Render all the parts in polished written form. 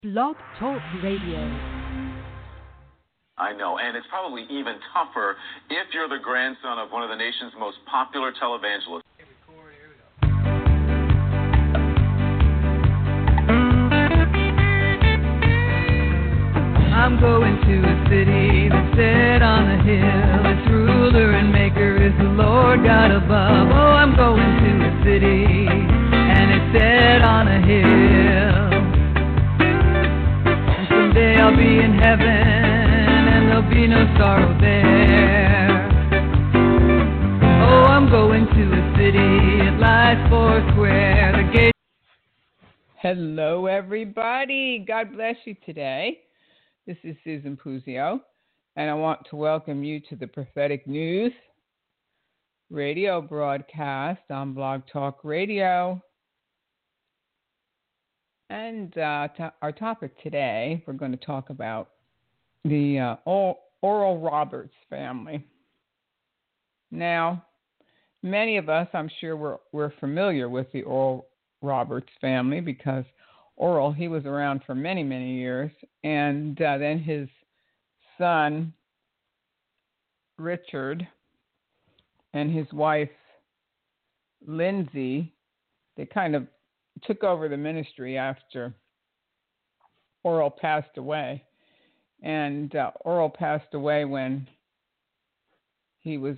Blog Talk Radio. I know, and it's probably even tougher if you're the grandson of one of the nation's most popular televangelists. I'm going to a city that's set on a hill. Its ruler and maker is the Lord God above. Oh, I'm going to a city, and it's set on a hill. And someday I'll be in heaven, and there'll be no sorrow there. Oh, I'm going to a city, it lies foursquare. The gate. Hello, everybody. God bless you today. This is Susan Puzio, and I want to welcome you to the Prophetic News radio broadcast on Blog Talk Radio. And our topic today, we're going to talk about the Oral Roberts family. Now, many of us, I'm sure, we're familiar with the Oral Roberts family because Oral, he was around for many, many years, and then his son, Richard, and his wife, Lindsay, they kind of took over the ministry after Oral passed away, and Oral passed away when he was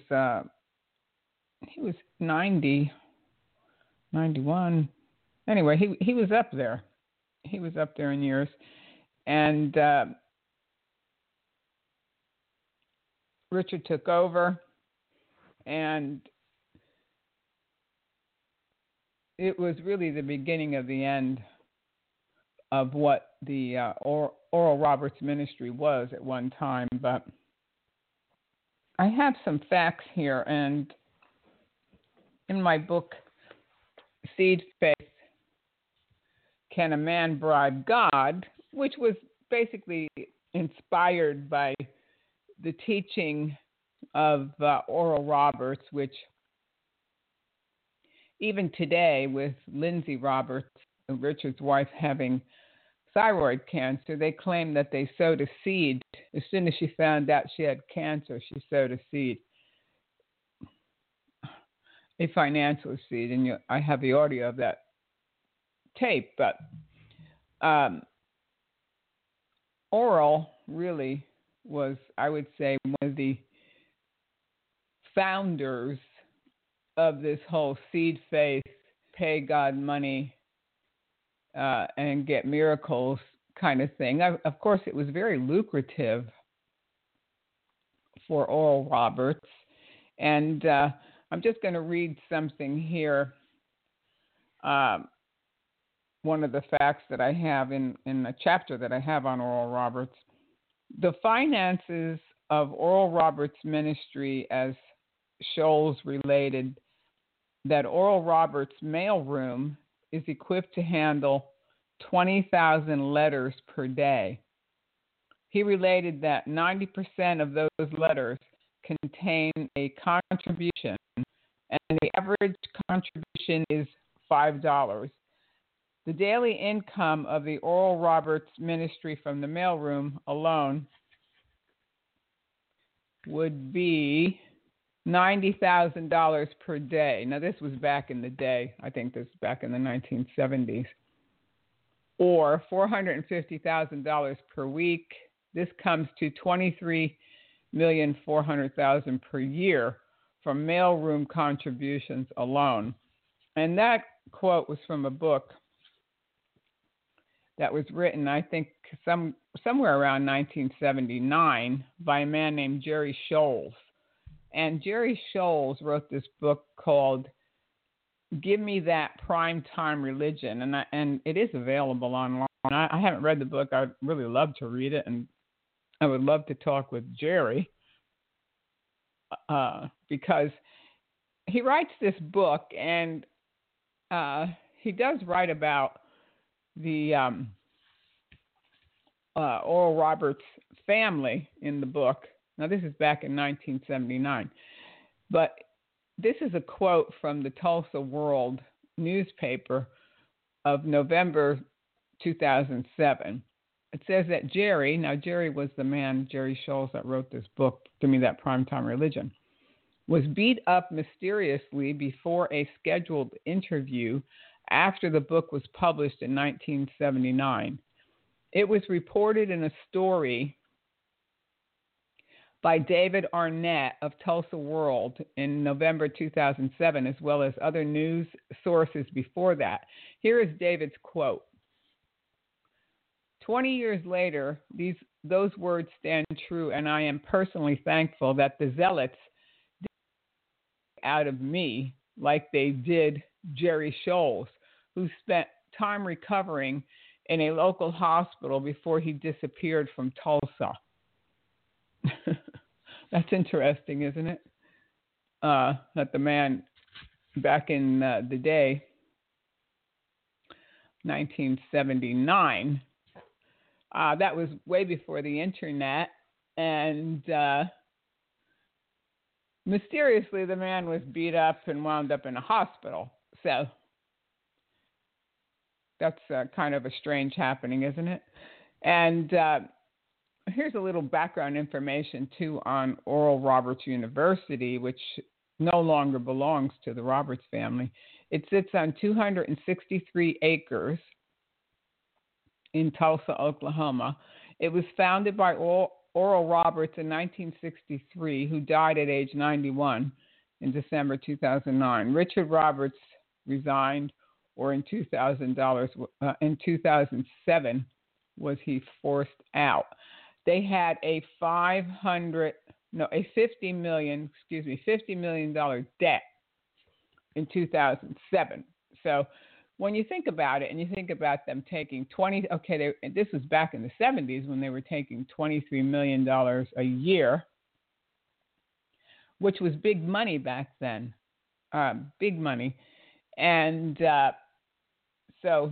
90, 91. Anyway, he was up there. He was up there in years, and Richard took over, and it was really the beginning of the end of what the Oral Roberts ministry was at one time. But I have some facts here, and in my book, Seed Faith, Can a Man Bribe God?, which was basically inspired by the teaching of Oral Roberts, which even today with Lindsay Roberts, Richard's wife, having thyroid cancer, they claim that they sowed a seed. As soon as she found out she had cancer, she sowed a seed, a financial seed, and I have the audio of that tape, but Oral really was, I would say, one of the founders of this whole seed faith, pay God money and get miracles kind of thing. Of course, it was very lucrative for Oral Roberts, and I'm just going to read something here. One of the facts that I have in a chapter that I have on Oral Roberts. The finances of Oral Roberts' ministry, as Scholes related, that Oral Roberts' mailroom is equipped to handle 20,000 letters per day. He related that 90% of those letters contain a contribution, and the average contribution is $5. The daily income of the Oral Roberts ministry from the mailroom alone would be $90,000 per day. Now, this was back in the day. I think this was back in the 1970s. Or $450,000 per week. This comes to $23,400,000 per year from mailroom contributions alone. And that quote was from a book that was written, I think, somewhere around 1979 by a man named Jerry Scholes. And Jerry Scholes wrote this book called Give Me That Primetime Religion, and it is available online. I haven't read the book. I'd really love to read it, and I would love to talk with Jerry because he writes this book, and he does write about the Oral Roberts family in the book. Now, this is back in 1979, but this is a quote from the Tulsa World newspaper of November 2007. it says that Jerry was the man, Jerry Scholes, that wrote this book, Give Me That Primetime Religion, was beat up mysteriously before a scheduled interview after the book was published in 1979. It was reported in a story by David Arnett of Tulsa World in November 2007, as well as other news sources before that. Here is David's quote. 20 years later, those words stand true, and I am personally thankful that the zealots did out of me like they did Jerry Scholes, who spent time recovering in a local hospital before he disappeared from Tulsa. That's interesting, isn't it? That the man back in the day, 1979, that was way before the internet, and mysteriously the man was beat up and wound up in a hospital. So that's kind of a strange happening, isn't it? And here's a little background information, too, on Oral Roberts University, which no longer belongs to the Roberts family. It sits on 263 acres in Tulsa, Oklahoma. It was founded by Oral Roberts in 1963, who died at age 91 in December 2009. Richard Roberts resigned, or in 2007 was he forced out. They had a $50 million debt in 2007. So when you think about it, and you think about them taking this was back in the 70s when they were taking $23 million a year, which was big money back then, big money. And so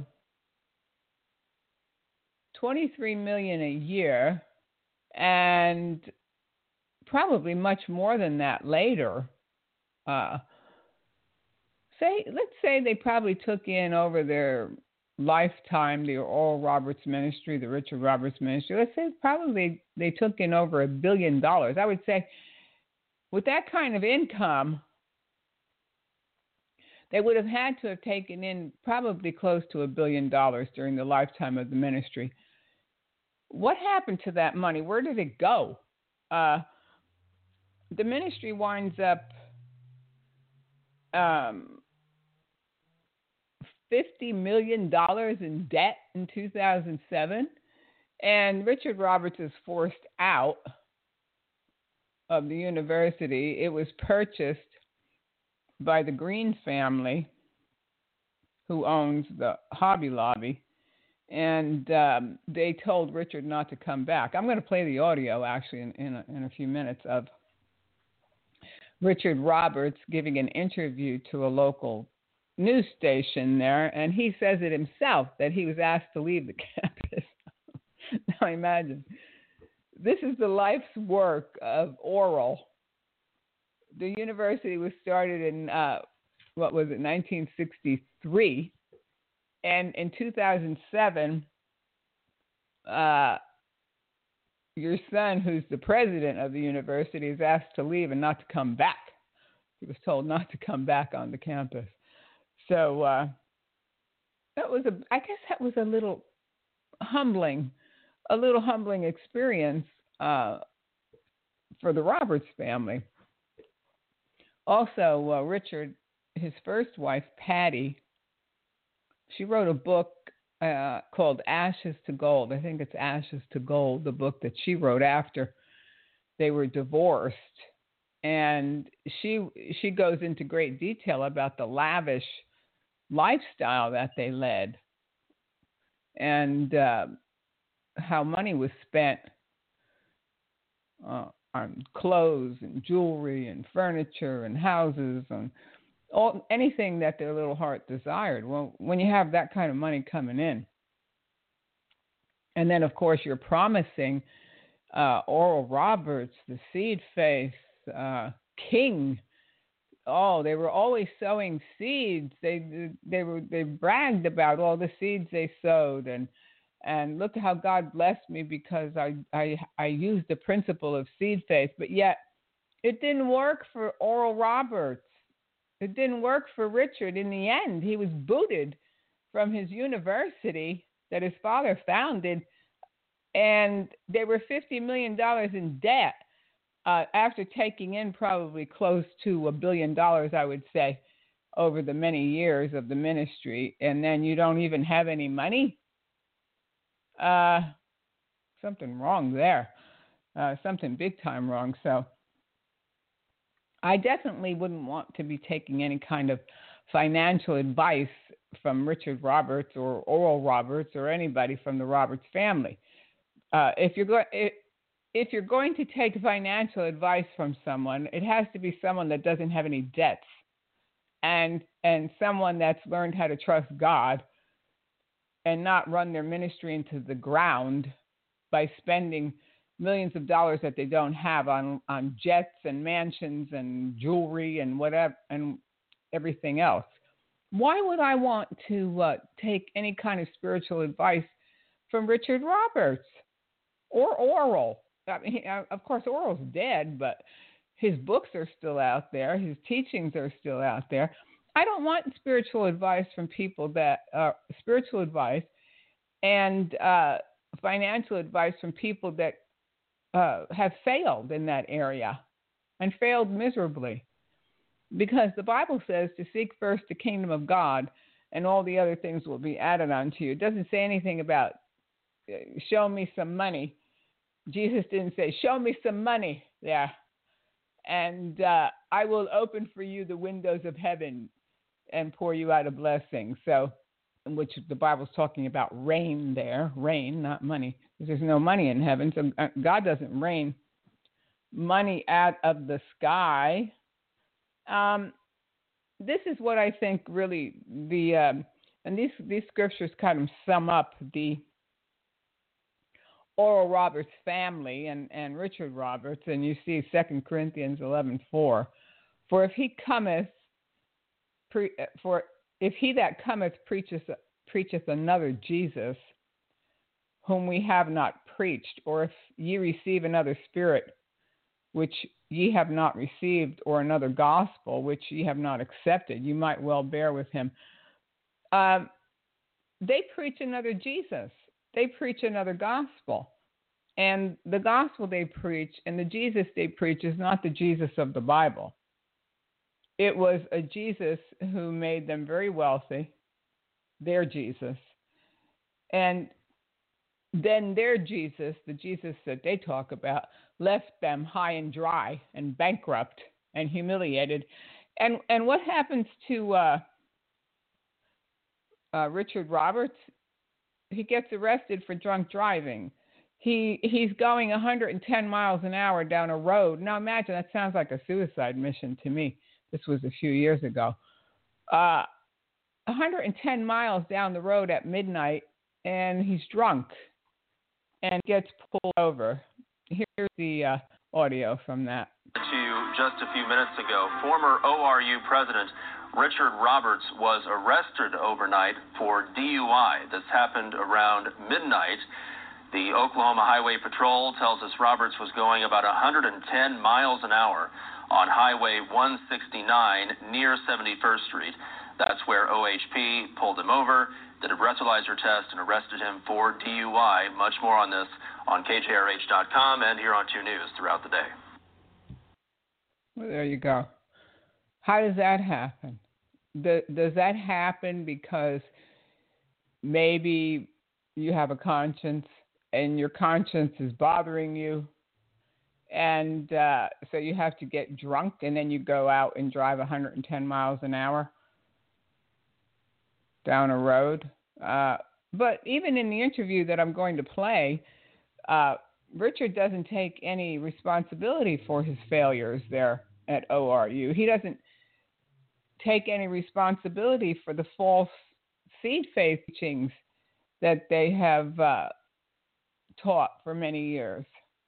$23 million a year, and probably much more than that later. Let's say they probably took in over their lifetime the Oral Roberts Ministry, the Richard Roberts Ministry. Let's say probably they took in over $1 billion. I would say with that kind of income, they would have had to have taken in probably close to $1 billion during the lifetime of the ministry. What happened to that money? Where did it go? The ministry winds up $50 million in debt in 2007, and Richard Roberts is forced out of the university. It was purchased by the Green family, who owns the Hobby Lobby, and they told Richard not to come back. I'm going to play the audio, actually, in a few minutes of Richard Roberts giving an interview to a local news station there, and he says it himself that he was asked to leave the campus. Now imagine, this is the life's work of Oral. The university was started in 1963, and in 2007, your son, who's the president of the university, is asked to leave and not to come back. He was told not to come back on the campus. So that was a little humbling experience for the Roberts family. Also, Richard, his first wife, Patty, she wrote a book called Ashes to Gold. I think it's Ashes to Gold, the book that she wrote after they were divorced. And she goes into great detail about the lavish lifestyle that they led and how money was spent on clothes and jewelry and furniture and houses and anything that their little heart desired. Well, when you have that kind of money coming in, and then of course you're promising Oral Roberts, the seed face king. Oh, they were always sowing seeds. They bragged about all the seeds they sowed, and And look at how God blessed me because I used the principle of seed faith. But yet, it didn't work for Oral Roberts. It didn't work for Richard. In the end, he was booted from his university that his father founded, and they were $50 million in debt after taking in probably close to $1 billion, I would say, over the many years of the ministry. And then you don't even have any money? Something wrong there. Something big time wrong. So I definitely wouldn't want to be taking any kind of financial advice from Richard Roberts or Oral Roberts or anybody from the Roberts family. If you're going to take financial advice from someone, it has to be someone that doesn't have any debts, and someone that's learned how to trust God and not run their ministry into the ground by spending millions of dollars that they don't have on jets and mansions and jewelry and whatever and everything else. Why would I want to take any kind of spiritual advice from Richard Roberts or Oral? I mean, of course, Oral's dead, but his books are still out there. His teachings are still out there. I don't want spiritual advice from people that spiritual advice and financial advice from people that have failed in that area and failed miserably. Because the Bible says to seek first the kingdom of God and all the other things will be added unto you. It doesn't say anything about show me some money. Jesus didn't say, show me some money there, and I will open for you the windows of heaven and pour you out a blessing. So, which the Bible's talking about rain there, rain, not money, because there's no money in heaven. So God doesn't rain money out of the sky. This is what I think really and these scriptures kind of sum up the Oral Roberts family and Richard Roberts, and you see 2 Corinthians 11:4. For if he that cometh preacheth another Jesus, whom we have not preached, or if ye receive another spirit, which ye have not received, or another gospel, which ye have not accepted, you might well bear with him. They preach another Jesus. They preach another gospel. And the gospel they preach and the Jesus they preach is not the Jesus of the Bible. It was a Jesus who made them very wealthy, their Jesus. And then their Jesus, the Jesus that they talk about, left them high and dry and bankrupt and humiliated. And what happens to Richard Roberts? He gets arrested for drunk driving. He's going 110 miles an hour down a road. Now imagine, that sounds like a suicide mission to me. This was a few years ago. 110 miles down the road at midnight, and he's drunk and gets pulled over. Here's the audio from that. To you just a few minutes ago, former ORU president Richard Roberts was arrested overnight for DUI. This happened around midnight. The Oklahoma Highway Patrol tells us Roberts was going about 110 miles an hour on Highway 169 near 71st Street. That's where OHP pulled him over, did a breathalyzer test, and arrested him for DUI. Much more on this on KJRH.com and here on 2 News throughout the day. Well, there you go. How does that happen? Does that happen because maybe you have a conscience and your conscience is bothering you, and so you have to get drunk and then you go out and drive 110 miles an hour down a road? But even in the interview that I'm going to play, Richard doesn't take any responsibility for his failures there at ORU. He doesn't take any responsibility for the false seed faith teachings that they have taught for many years.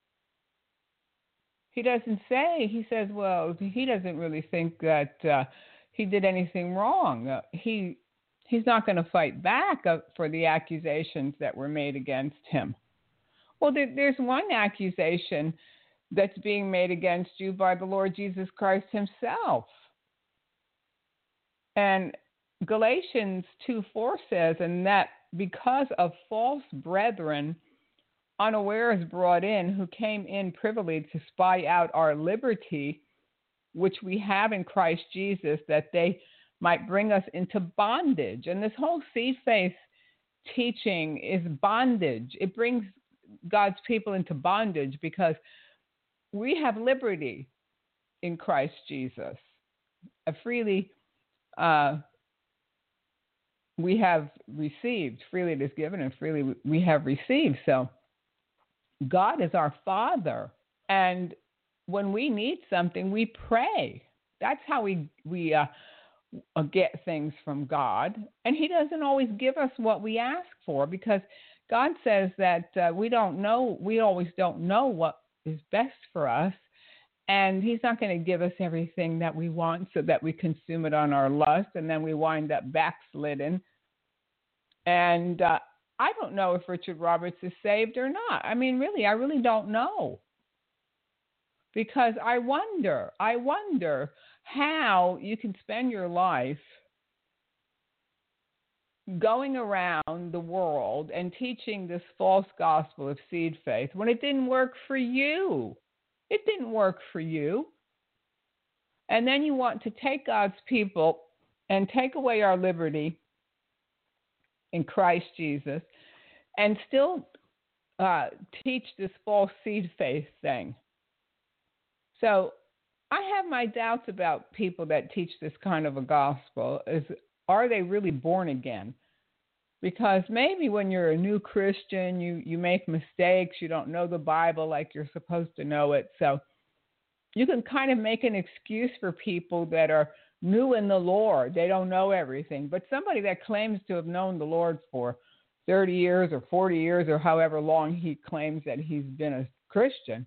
He doesn't say, he says, well, he doesn't really think that he did anything wrong. He He's not going to fight back for the accusations that were made against him. Well, there's one accusation that's being made against you by the Lord Jesus Christ himself. And Galatians 2:4 says, and that because of false brethren unawares brought in, who came in privily to spy out our liberty, which we have in Christ Jesus, that they might bring us into bondage. And this whole seed faith teaching is bondage. It brings God's people into bondage because we have liberty in Christ Jesus. Freely we have received, freely it is given, and freely we have received. So God is our Father, and when we need something, we pray. That's how we get things from God, and He doesn't always give us what we ask for, because God says that we always don't know what is best for us, and He's not going to give us everything that we want so that we consume it on our lust, and then we wind up backslidden. And I don't know if Richard Roberts is saved or not. I mean, really, I really don't know. Because I wonder how you can spend your life going around the world and teaching this false gospel of seed faith when it didn't work for you. It didn't work for you. And then you want to take God's people and take away our liberty in Christ Jesus and still teach this false seed faith thing. So I have my doubts about people that teach this kind of a gospel. Are they really born again? Because maybe when you're a new Christian, you make mistakes, you don't know the Bible like you're supposed to know it. So you can kind of make an excuse for people that are new in the Lord. They don't know everything. But somebody that claims to have known the Lord for 30 years or 40 years or however long he claims that he's been a Christian,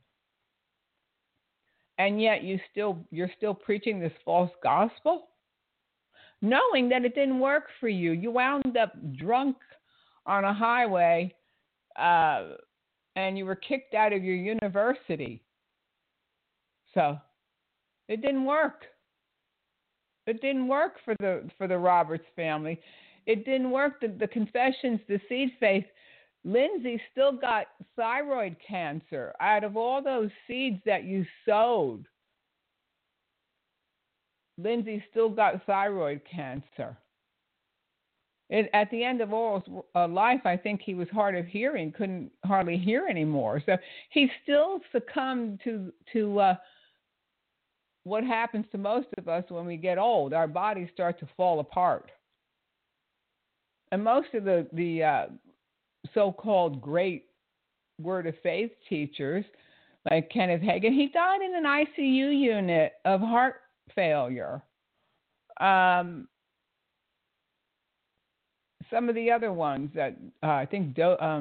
and yet you're still preaching this false gospel, knowing that it didn't work for you. You wound up drunk on a highway, and you were kicked out of your university. So it didn't work. It didn't work for the Roberts family. It didn't work. The confessions, the seed faith. Lindsay still got thyroid cancer out of all those seeds that you sowed. Lindsay still got thyroid cancer. At the end of Oral's life, I think he was hard of hearing, couldn't hardly hear anymore. So he still succumbed to what happens to most of us when we get old. Our bodies start to fall apart. And most of the so-called great Word of Faith teachers, like Kenneth Hagin, he died in an ICU unit of heart failure. Some of the other ones that I think, I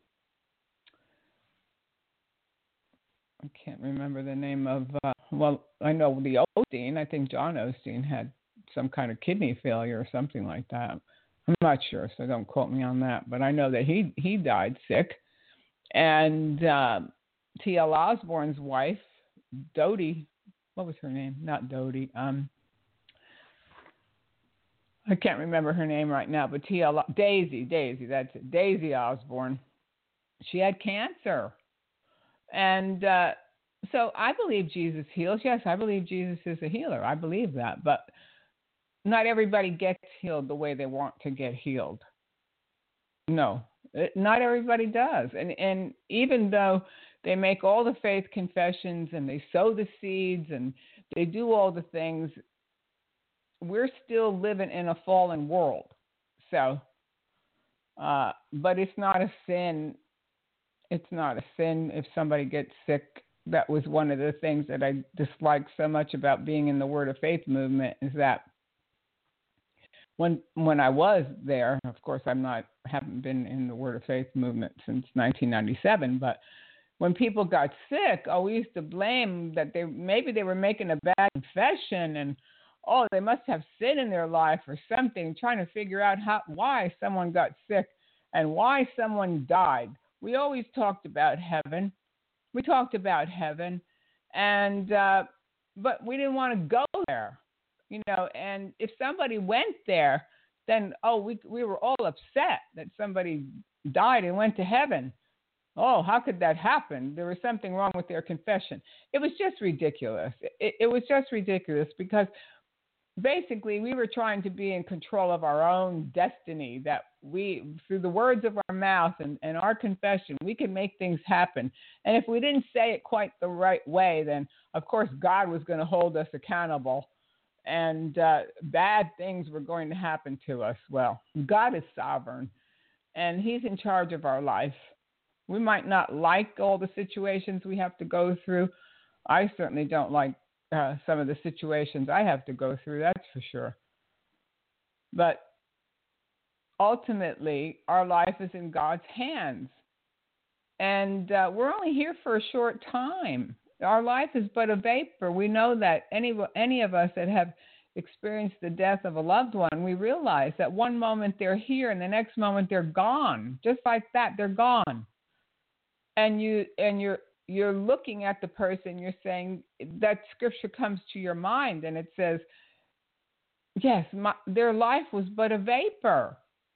can't remember the name of, I know the Osteen. I think John Osteen had some kind of kidney failure or something like that. I'm not sure, so don't quote me on that. But I know that he died sick. And T.L. Osborne's wife, Dodie, what was her name? Not Dodie. I can't remember her name right now, but Daisy, that's it. Daisy Osborne. She had cancer. And so I believe Jesus heals. Yes, I believe Jesus is a healer. I believe that. But not everybody gets healed the way they want to get healed. No, not everybody does. And even though they make all the faith confessions and they sow the seeds and they do all the things, we're still living in a fallen world. So, but it's not a sin. It's not a sin if somebody gets sick. That was one of the things that I disliked so much about being in the Word of Faith movement, is that when I was there, of course haven't been in the Word of Faith movement since 1997, but when people got sick, we used to blame that they were making a bad confession, and oh, they must have sin in their life or something, trying to figure out why someone got sick and why someone died. We always talked about heaven. We talked about heaven, and but we didn't want to go there, And if somebody went there, then we were all upset that somebody died and went to heaven. Oh, how could that happen? There was something wrong with their confession. It was just ridiculous. It was just ridiculous because basically we were trying to be in control of our own destiny, that we, through the words of our mouth and our confession, we could make things happen. And if we didn't say it quite the right way, then of course God was going to hold us accountable and bad things were going to happen to us. Well, God is sovereign and He's in charge of our life. We might not like all the situations we have to go through. I certainly don't like some of the situations I have to go through, that's for sure. But ultimately, our life is in God's hands. And we're only here for a short time. Our life is but a vapor. We know that any of us that have experienced the death of a loved one, we realize that one moment they're here and the next moment they're gone. Just like that, they're gone. And you're looking at the person, you're saying, that scripture comes to your mind and it says, yes, their life was but a vapor.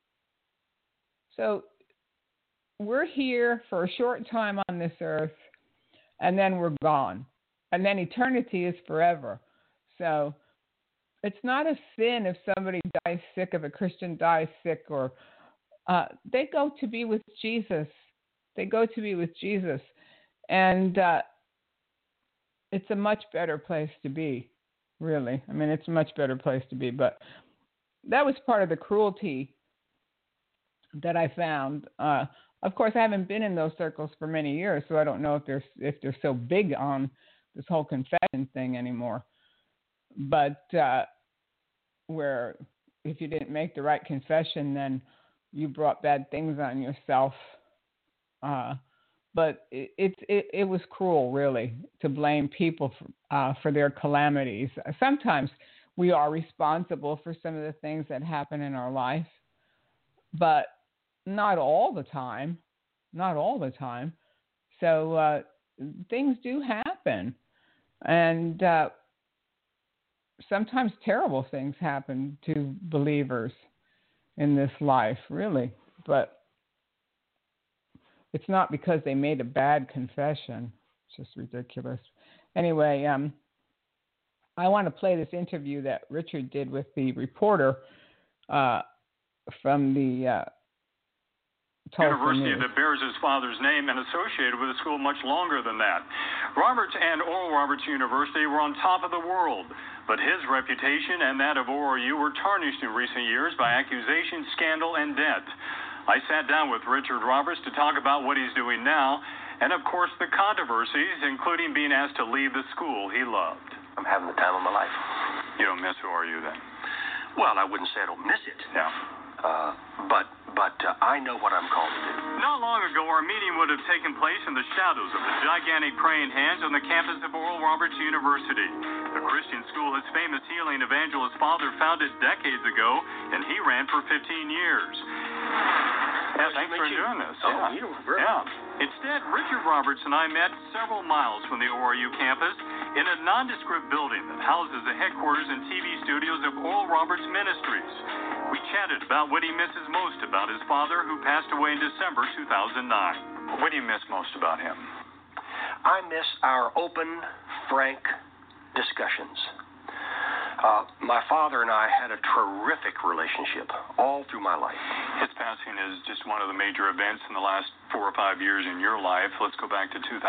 So we're here for a short time on this earth and then we're gone. And then eternity is forever. So it's not a sin if somebody dies sick, if a Christian dies sick, or they go to be with Jesus. They go to be with Jesus. And it's a much better place to be, really. I mean, it's a much better place to be. But that was part of the cruelty that I found. Of course, I haven't been in those circles for many years, so I don't know if they're so big on this whole confession thing anymore. But where if you didn't make the right confession, then you brought bad things on yourself. But it was cruel, really, to blame people for their calamities. Sometimes we are responsible for some of the things that happen in our life, but not all the time. Not all the time. So things do happen, and sometimes terrible things happen to believers in this life, really. But it's not because they made a bad confession. It's just ridiculous. Anyway, I want to play this interview that Richard did with the reporter from the University that bears his father's name and associated with a school much longer than that. Roberts and Oral Roberts University were on top of the world, but his reputation and that of ORU were tarnished in recent years by accusation, scandal, and debt. I sat down with Richard Roberts to talk about what he's doing now, and of course the controversies, including being asked to leave the school he loved. I'm having the time of my life. You don't miss ORU then? Well, I wouldn't say I don't miss it. Yeah. But I know what I'm called to do. Not long ago, our meeting would have taken place in the shadows of the gigantic praying hands on the campus of Oral Roberts University. The Christian school his famous healing evangelist father founded decades ago, and he ran for 15 years. Yeah, thanks for doing this. Oh, you very much. Instead, Richard Roberts and I met several miles from the ORU campus in a nondescript building that houses the headquarters and TV studios of Oral Roberts Ministries. We chatted about what he misses most about his father, who passed away in December 2009. What do you miss most about him? I miss our open, frank discussions. My father and I had a terrific relationship all through my life. His passing is just one of the major events in the last 4 or 5 years in your life. Let's go back to 2007.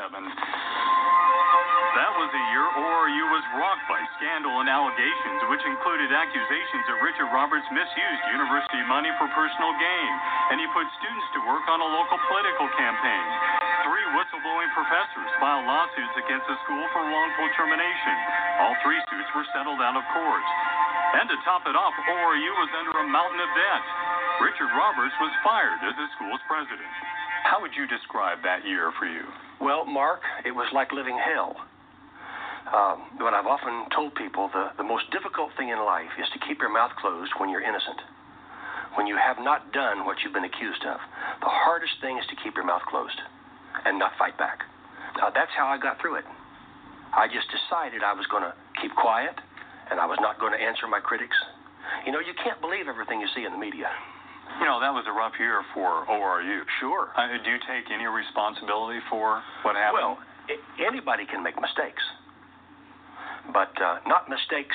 That was the year ORU was rocked by scandal and allegations, which included accusations that Richard Roberts misused university money for personal gain, and he put students to work on a local political campaign. 3 whistleblowing professors filed lawsuits against the school for wrongful termination. All 3 suits were settled out of court. And to top it off, ORU was under a mountain of debt. Richard Roberts was fired as the school's president. How would you describe that year for you? Well, Mark, it was like living hell. But I've often told people the most difficult thing in life is to keep your mouth closed when you're innocent, when you have not done what you've been accused of. The hardest thing is to keep your mouth closed and not fight back. That's how I got through it. I just decided I was going to keep quiet, and I was not going to answer my critics. You know, you can't believe everything you see in the media. You know, that was a rough year for ORU. Sure. Do you take any responsibility for what happened? Well, anybody can make mistakes, but not mistakes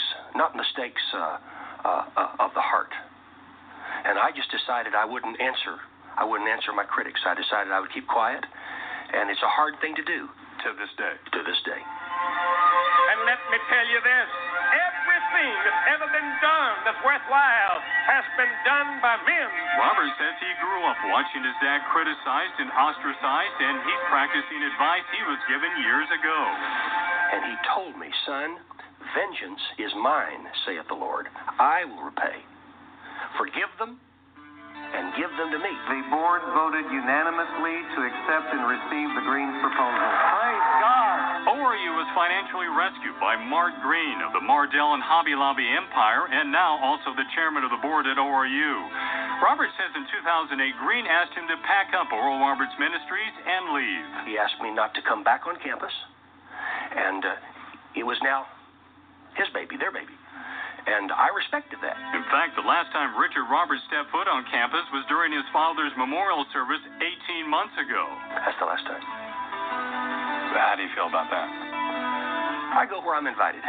of the heart. And I just decided I wouldn't answer my critics. I decided I would keep quiet, and it's a hard thing to do. To this day. To this day. And let me tell you this, everything that's ever been done that's worthwhile has been done by men. Robert says he grew up watching his dad criticized and ostracized, and he's practicing advice he was given years ago. And he told me, son, vengeance is mine, saith the Lord. I will repay. Forgive them and give them to me. The board voted unanimously to accept and receive the Greens proposal. Praise God! ORU was financially rescued by Mark Green of the Mardell and Hobby Lobby empire, and now also the chairman of the board at ORU. Robert says in 2008, Green asked him to pack up Oral Roberts Ministries and leave. He asked me not to come back on campus, and it was now his baby, their baby. And I respected that. In fact, the last time Richard Roberts stepped foot on campus was during his father's memorial service 18 months ago. That's the last time. How do you feel about that? I go where I'm invited.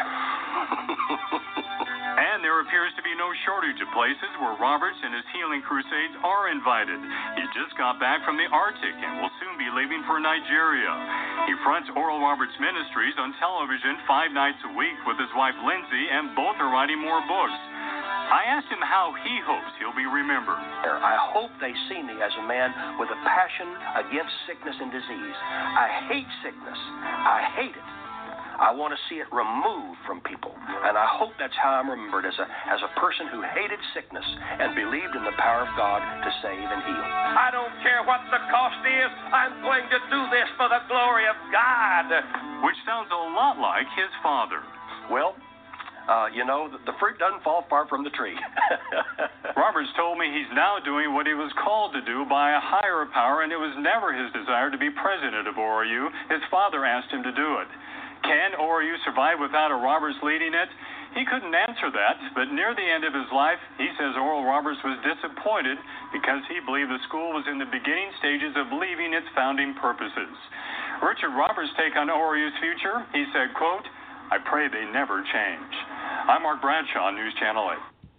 And there appears to be no shortage of places where Roberts and his healing crusades are invited. He just got back from the Arctic and will soon be leaving for Nigeria. He fronts Oral Roberts Ministries on television 5 nights a week with his wife Lindsay, and both are writing more books. I asked him how he hopes he'll be remembered. I hope they see me as a man with a passion against sickness and disease. I hate sickness. I hate it. I want to see it removed from people, and I hope that's how I'm remembered, as a person who hated sickness and believed in the power of God to save and heal. I don't care what the cost is. I'm going to do this for the glory of God. Which sounds a lot like his father. Well, you know, the fruit doesn't fall far from the tree. Roberts told me he's now doing what he was called to do by a higher power, and it was never his desire to be president of ORU. His father asked him to do it. Can ORU survive without a Roberts leading it? He couldn't answer that, but near the end of his life, he says Oral Roberts was disappointed because he believed the school was in the beginning stages of leaving its founding purposes. Richard Roberts' take on ORU's future, he said, quote, I pray they never change. I'm Mark Bradshaw, News Channel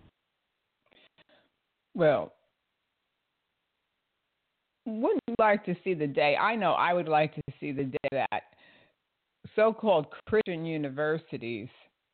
8. Well, wouldn't you like to see the day? I know I would like to see the day that so-called Christian universities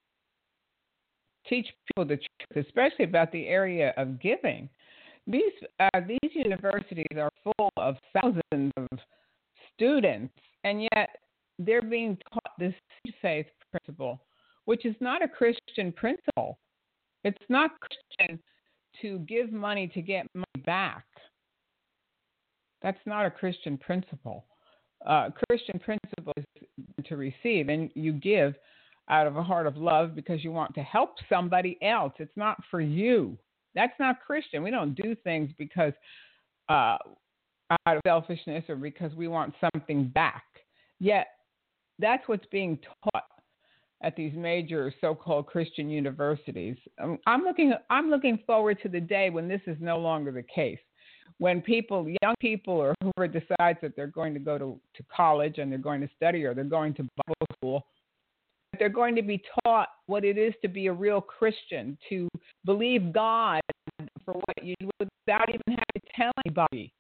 teach people the truth, especially about the area of giving. These universities are full of thousands of students, and yet they're being taught this faith principle, which is not a Christian principle. It's not Christian to give money to get money back. That's not a Christian principle. Christian principle is to receive, and you give out of a heart of love because you want to help somebody else. It's not for you. That's not Christian. We don't do things because out of selfishness or because we want something back. Yet that's what's being taught at these major so-called Christian universities. I'm looking forward to the day when this is no longer the case. When young people or whoever decides that they're going to go to college and they're going to study or they're going to Bible school, they're going to be taught what it is to be a real Christian, to believe God for what you do without even having to tell anybody.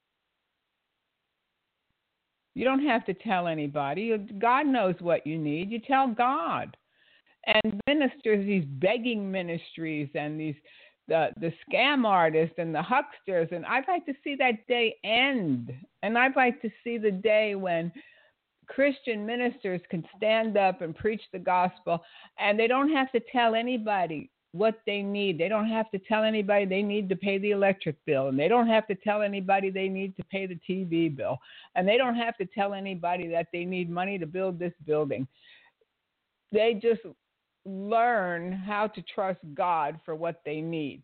You don't have to tell anybody. God knows what you need. You tell God. And ministers, these begging ministries and these the scam artists and the hucksters, and I'd like to see that day end. And I'd like to see the day when Christian ministers can stand up and preach the gospel, and they don't have to tell anybody what they need. They don't have to tell anybody they need to pay the electric bill, and they don't have to tell anybody they need to pay the TV bill, and they don't have to tell anybody that they need money to build this building. They just learn how to trust God for what they need.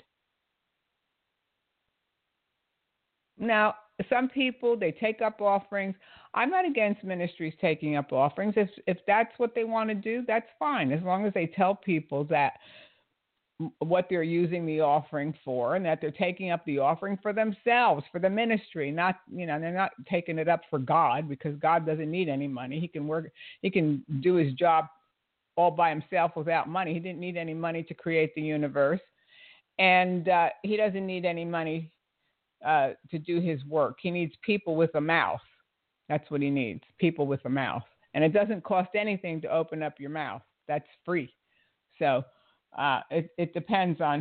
Now, some people, they take up offerings. I'm not against ministries taking up offerings. If that's what they want to do, that's fine, as long as they tell people that what they're using the offering for and that they're taking up the offering for themselves, for the ministry. Not, they're not taking it up for God, because God doesn't need any money. He can do his job all by himself without money. He didn't need any money to create the universe, and he doesn't need any money to do his work. He needs people with a mouth. That's what he needs, people with a mouth. And it doesn't cost anything to open up your mouth. That's free. So it depends on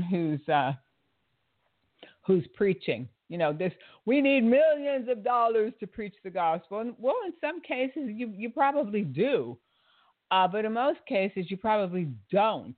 who's preaching. We need millions of dollars to preach the gospel. And, well, in some cases, you probably do. But in most cases, you probably don't.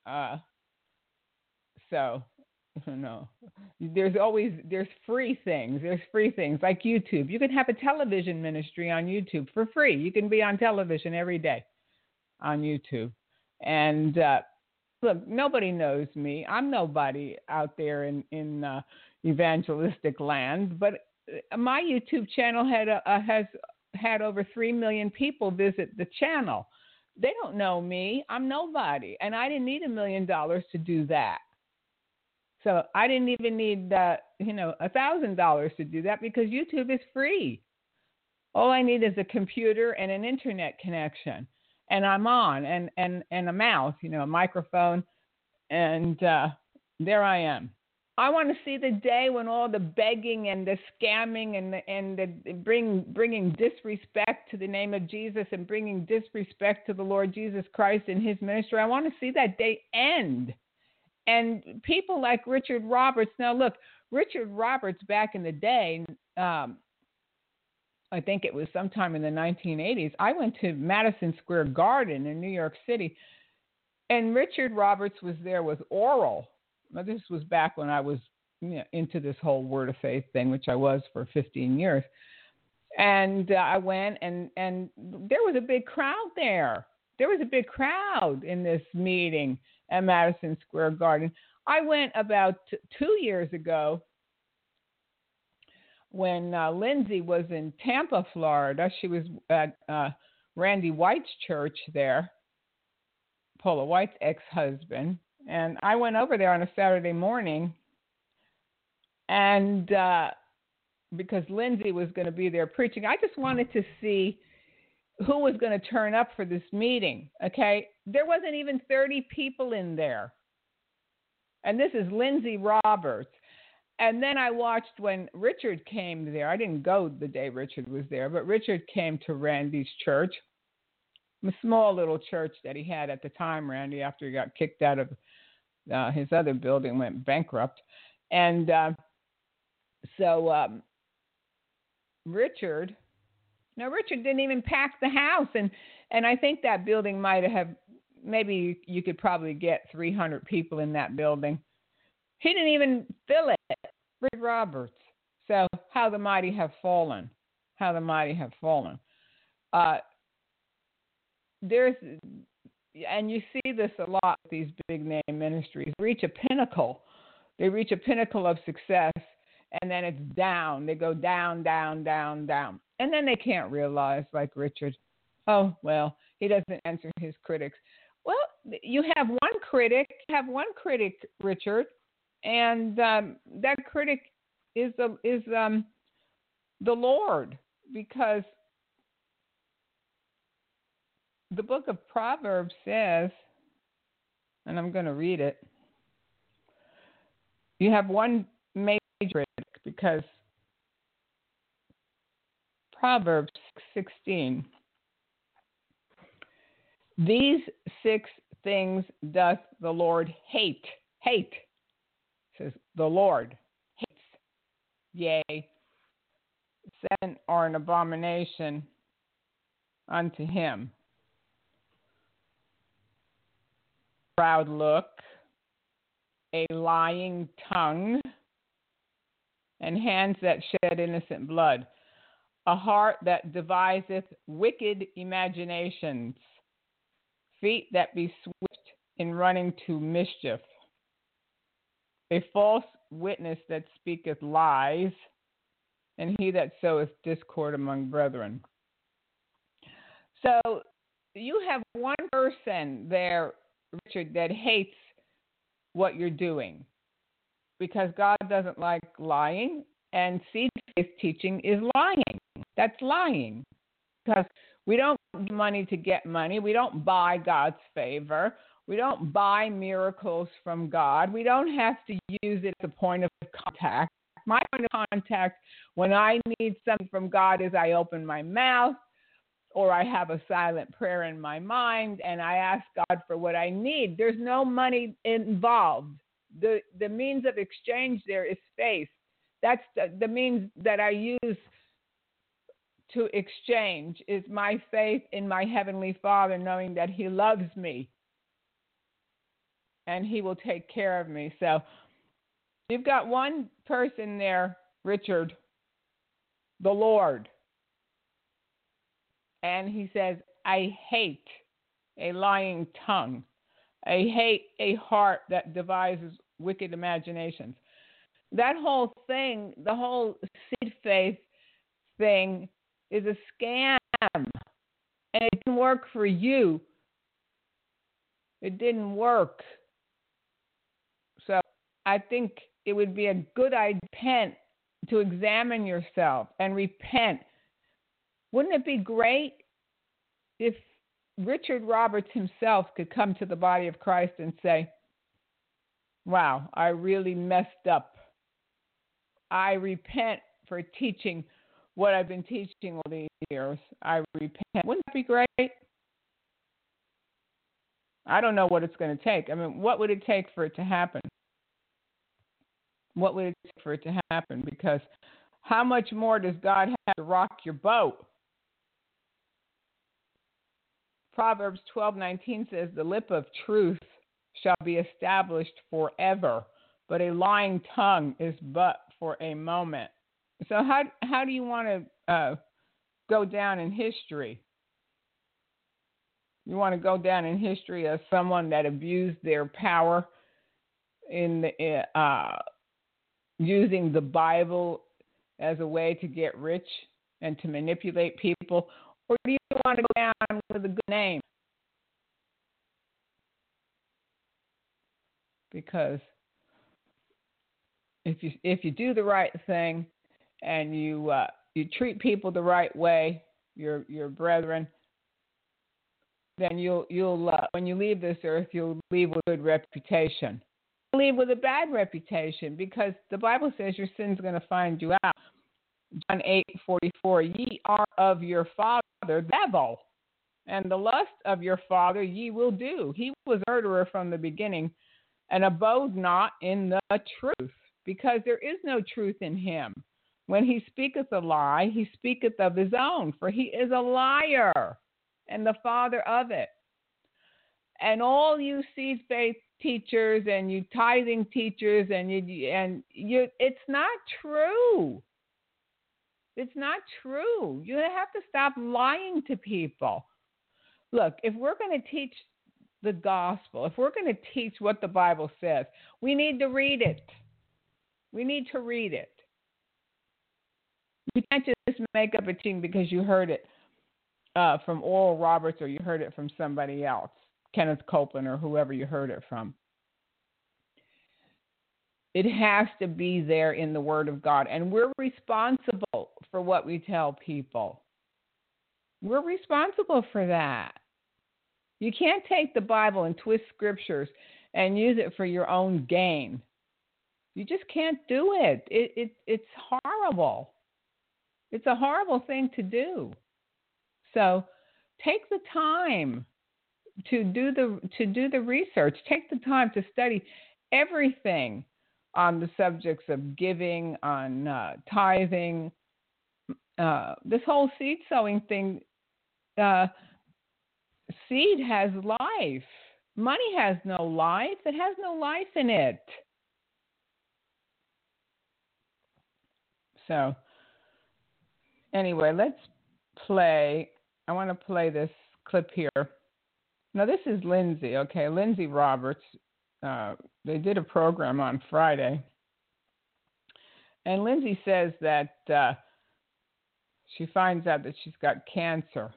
No, there's free things. There's free things like YouTube. You can have a television ministry on YouTube for free. You can be on television every day on YouTube. And look, nobody knows me. I'm nobody out there in evangelistic land. But my YouTube channel has had over 3 million people visit the channel. They don't know me. I'm nobody, and I didn't need $1 million to do that. So I didn't even need, $1,000 to do that, because YouTube is free. All I need is a computer and an internet connection, and I'm on, and a mouth, a microphone, and there I am. I want to see the day when all the begging and the scamming and the bringing disrespect to the name of Jesus and bringing disrespect to the Lord Jesus Christ and his ministry. I want to see that day end. And people like Richard Roberts. Now, look, Richard Roberts back in the day, I think it was sometime in the 1980s, I went to Madison Square Garden in New York City, and Richard Roberts was there with Oral. Now, this was back when I was into this whole Word of Faith thing, which I was for 15 years. And I went, and there was a big crowd there. There was a big crowd in this meeting at Madison Square Garden. I went about 2 years ago when Lindsay was in Tampa, Florida. She was at Randy White's church there, Paula White's ex-husband. And I went over there on a Saturday morning, and because Lindsay was going to be there preaching, I just wanted to see who was going to turn up for this meeting, okay? There wasn't even 30 people in there. And this is Lindsay Roberts. And then I watched when Richard came there. I didn't go the day Richard was there, but Richard came to Randy's church, a small little church that he had at the time, Randy, after he got kicked out of his other building, went bankrupt. And so Richard didn't even pack the house. And I think that building might have, maybe you could probably get 300 people in that building. He didn't even fill it, Richard Roberts. So how the mighty have fallen. How the mighty have fallen. And you see this a lot with these big name ministries. They reach a pinnacle. They reach a pinnacle of success, and then it's down. They go down, down, down, down. And then they can't realize, like Richard, oh, well, he doesn't answer his critics. Well, you have one critic, Richard, and that critic is the Lord, because the book of Proverbs says, and I'm going to read it, you have one major critic, because Proverbs 16, these 6 things doth the Lord hate. Hate, says the Lord hates. Yea, 7 are an abomination unto him. Proud look, a lying tongue, and hands that shed innocent blood, a heart that deviseth wicked imaginations, feet that be swift in running to mischief, a false witness that speaketh lies, and he that soweth discord among brethren. So you have one person there, Richard, that hates what you're doing because God doesn't like lying, and seed-based teaching is lying. That's lying because we don't give money to get money. We don't buy God's favor. We don't buy miracles from God. We don't have to use it as a point of contact. My point of contact when I need something from God is I open my mouth or I have a silent prayer in my mind and I ask God for what I need. There's no money involved. The means of exchange there is faith. That's the means that I use to exchange is my faith in my Heavenly Father, knowing that He loves me and He will take care of me. So you've got one person there, Richard, the Lord. And he says, I hate a lying tongue. I hate a heart that devises wicked imaginations. That whole thing, the whole seed faith thing is a scam. And it didn't work for you. It didn't work. So I think it would be a good idea to examine yourself and repent. Wouldn't it be great if Richard Roberts himself could come to the body of Christ and say, wow, I really messed up. I repent for teaching what I've been teaching all these years. I repent. Wouldn't that be great? I don't know what it's going to take. I mean, what would it take for it to happen? What would it take for it to happen? Because how much more does God have to rock your boat? Proverbs 12:19 says, the lip of truth shall be established forever, but a lying tongue is but for a moment. So how do you want to go down in history? You want to go down in history as someone that abused their power in using the Bible as a way to get rich and to manipulate people? Or do you want to go down with a good name? Because if you do the right thing and you treat people the right way, your brethren, then you'll when you leave this earth, you'll leave with a good reputation. You'll leave with a bad reputation because the Bible says your sin's going to find you out. John 8:44, ye are of your father the devil, and the lust of your father ye will do. He was a murderer from the beginning, and abode not in the truth, because there is no truth in him. When he speaketh a lie, he speaketh of his own, for he is a liar, and the father of it. And all you seed-faith teachers and you tithing teachers and you, it's not true. It's not true. You have to stop lying to people. Look, if we're going to teach the gospel, if we're going to teach what the Bible says, we need to read it. We need to read it. You can't just make up a teaching because you heard it from Oral Roberts or you heard it from somebody else, Kenneth Copeland or whoever you heard it from. It has to be there in the Word of God, and we're responsible for what we tell people. We're responsible for that. You can't take the Bible and twist scriptures and use it for your own gain. You just can't do it. It's horrible. It's a horrible thing to do. So take the time to do the research. Take the time to study everything on the subjects of giving, on tithing, this whole seed sowing thing. Seed has life. Money has no life. It has no life in it. So, anyway, let's play. I want to play this clip here. Now, this is Lindsay, okay? Lindsay Roberts. They did a program on Friday. And Lindsay says that she finds out that she's got cancer.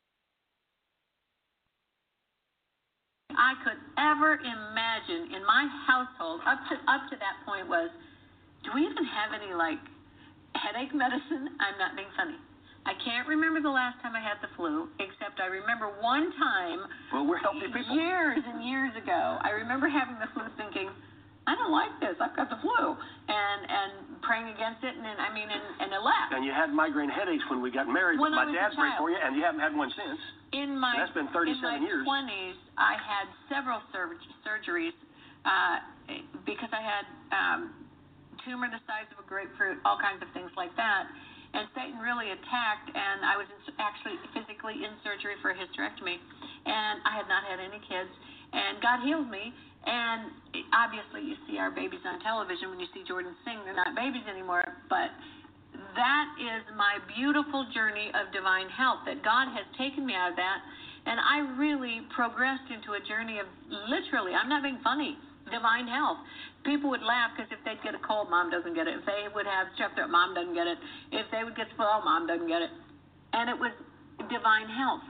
I could ever imagine in my household, up to that point was, do we even have any, like, headache medicine? I'm not being funny. I can't remember the last time I had the flu, except I remember one time, well, we're healthy people. Years and years ago, I remember having the flu thinking, I don't like this, I've got the flu, and praying against it, and it left. And you had migraine headaches when we got married, when but my dad prayed for you, and you haven't had one since. That's been 37 years. In my 20s, I had several surgeries because I had tumor the size of a grapefruit, all kinds of things like that. And Satan really attacked, and I was actually physically in surgery for a hysterectomy, and I had not had any kids, and God healed me. And obviously, you see our babies on television when you see Jordan sing. They're not babies anymore, but that is my beautiful journey of divine health, that God has taken me out of that, and I really progressed into a journey of literally, I'm not being funny, divine health. People would laugh because if they'd get a cold, Mom doesn't get it. If they would have strep throat, Mom doesn't get it. If they would get flu, Mom doesn't get it. And it was divine health.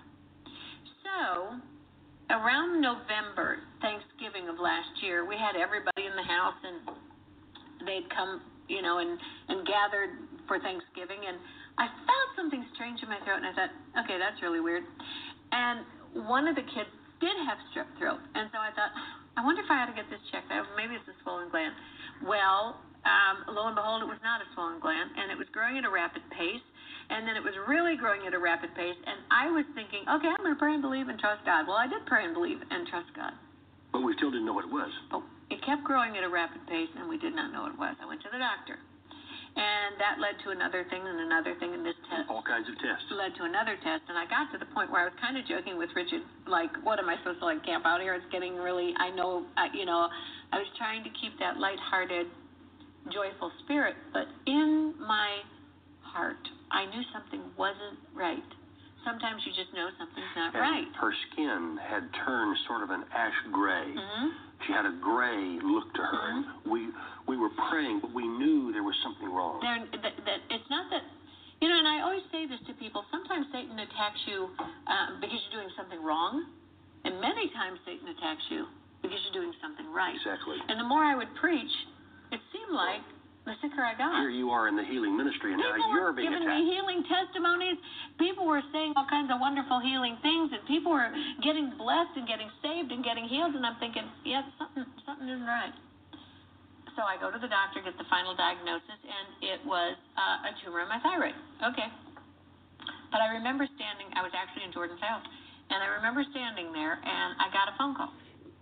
So around November, Thanksgiving of last year, we had everybody in the house, and they'd come, and gathered for Thanksgiving, and I felt something strange in my throat, and I thought, okay, that's really weird. And one of the kids did have strep throat, and so I thought, I wonder if I ought to get this checked out. Maybe it's a swollen gland. Well, lo and behold, it was not a swollen gland, and it was growing at a rapid pace, and then it was really growing at a rapid pace, and I was thinking, okay, I'm going to pray and believe and trust God. Well, I did pray and believe and trust God. But we still didn't know what it was. Oh, it kept growing at a rapid pace, and we did not know what it was. I went to the doctor, and that led to another thing and another thing, and this test. All kinds of tests. Led to another test, and I got to the point where I was kind of joking with Richard, like, what am I supposed to, like, camp out here? It's getting really, I was trying to keep that lighthearted, joyful spirit, but in my heart, I knew something wasn't right. Sometimes you just know something's not right. Her skin had turned sort of an ash gray. Mm-hmm. She had a gray look to her. Mm-hmm. We were praying, but we knew there was something wrong. It's not that, and I always say this to people, sometimes Satan attacks you because you're doing something wrong, and many times Satan attacks you because you're doing something right. Exactly. And the more I would preach, it seemed like the sicker I got. Here you are in the healing ministry, and now you're being attacked. People were giving me healing testimonies. People were saying all kinds of wonderful healing things, and people were getting blessed and getting saved and getting healed, and I'm thinking, yes, something isn't right. So I go to the doctor, get the final diagnosis, and it was a tumor in my thyroid. Okay. But I remember I was actually in Jordan's house, and I remember standing there, and I got a phone call.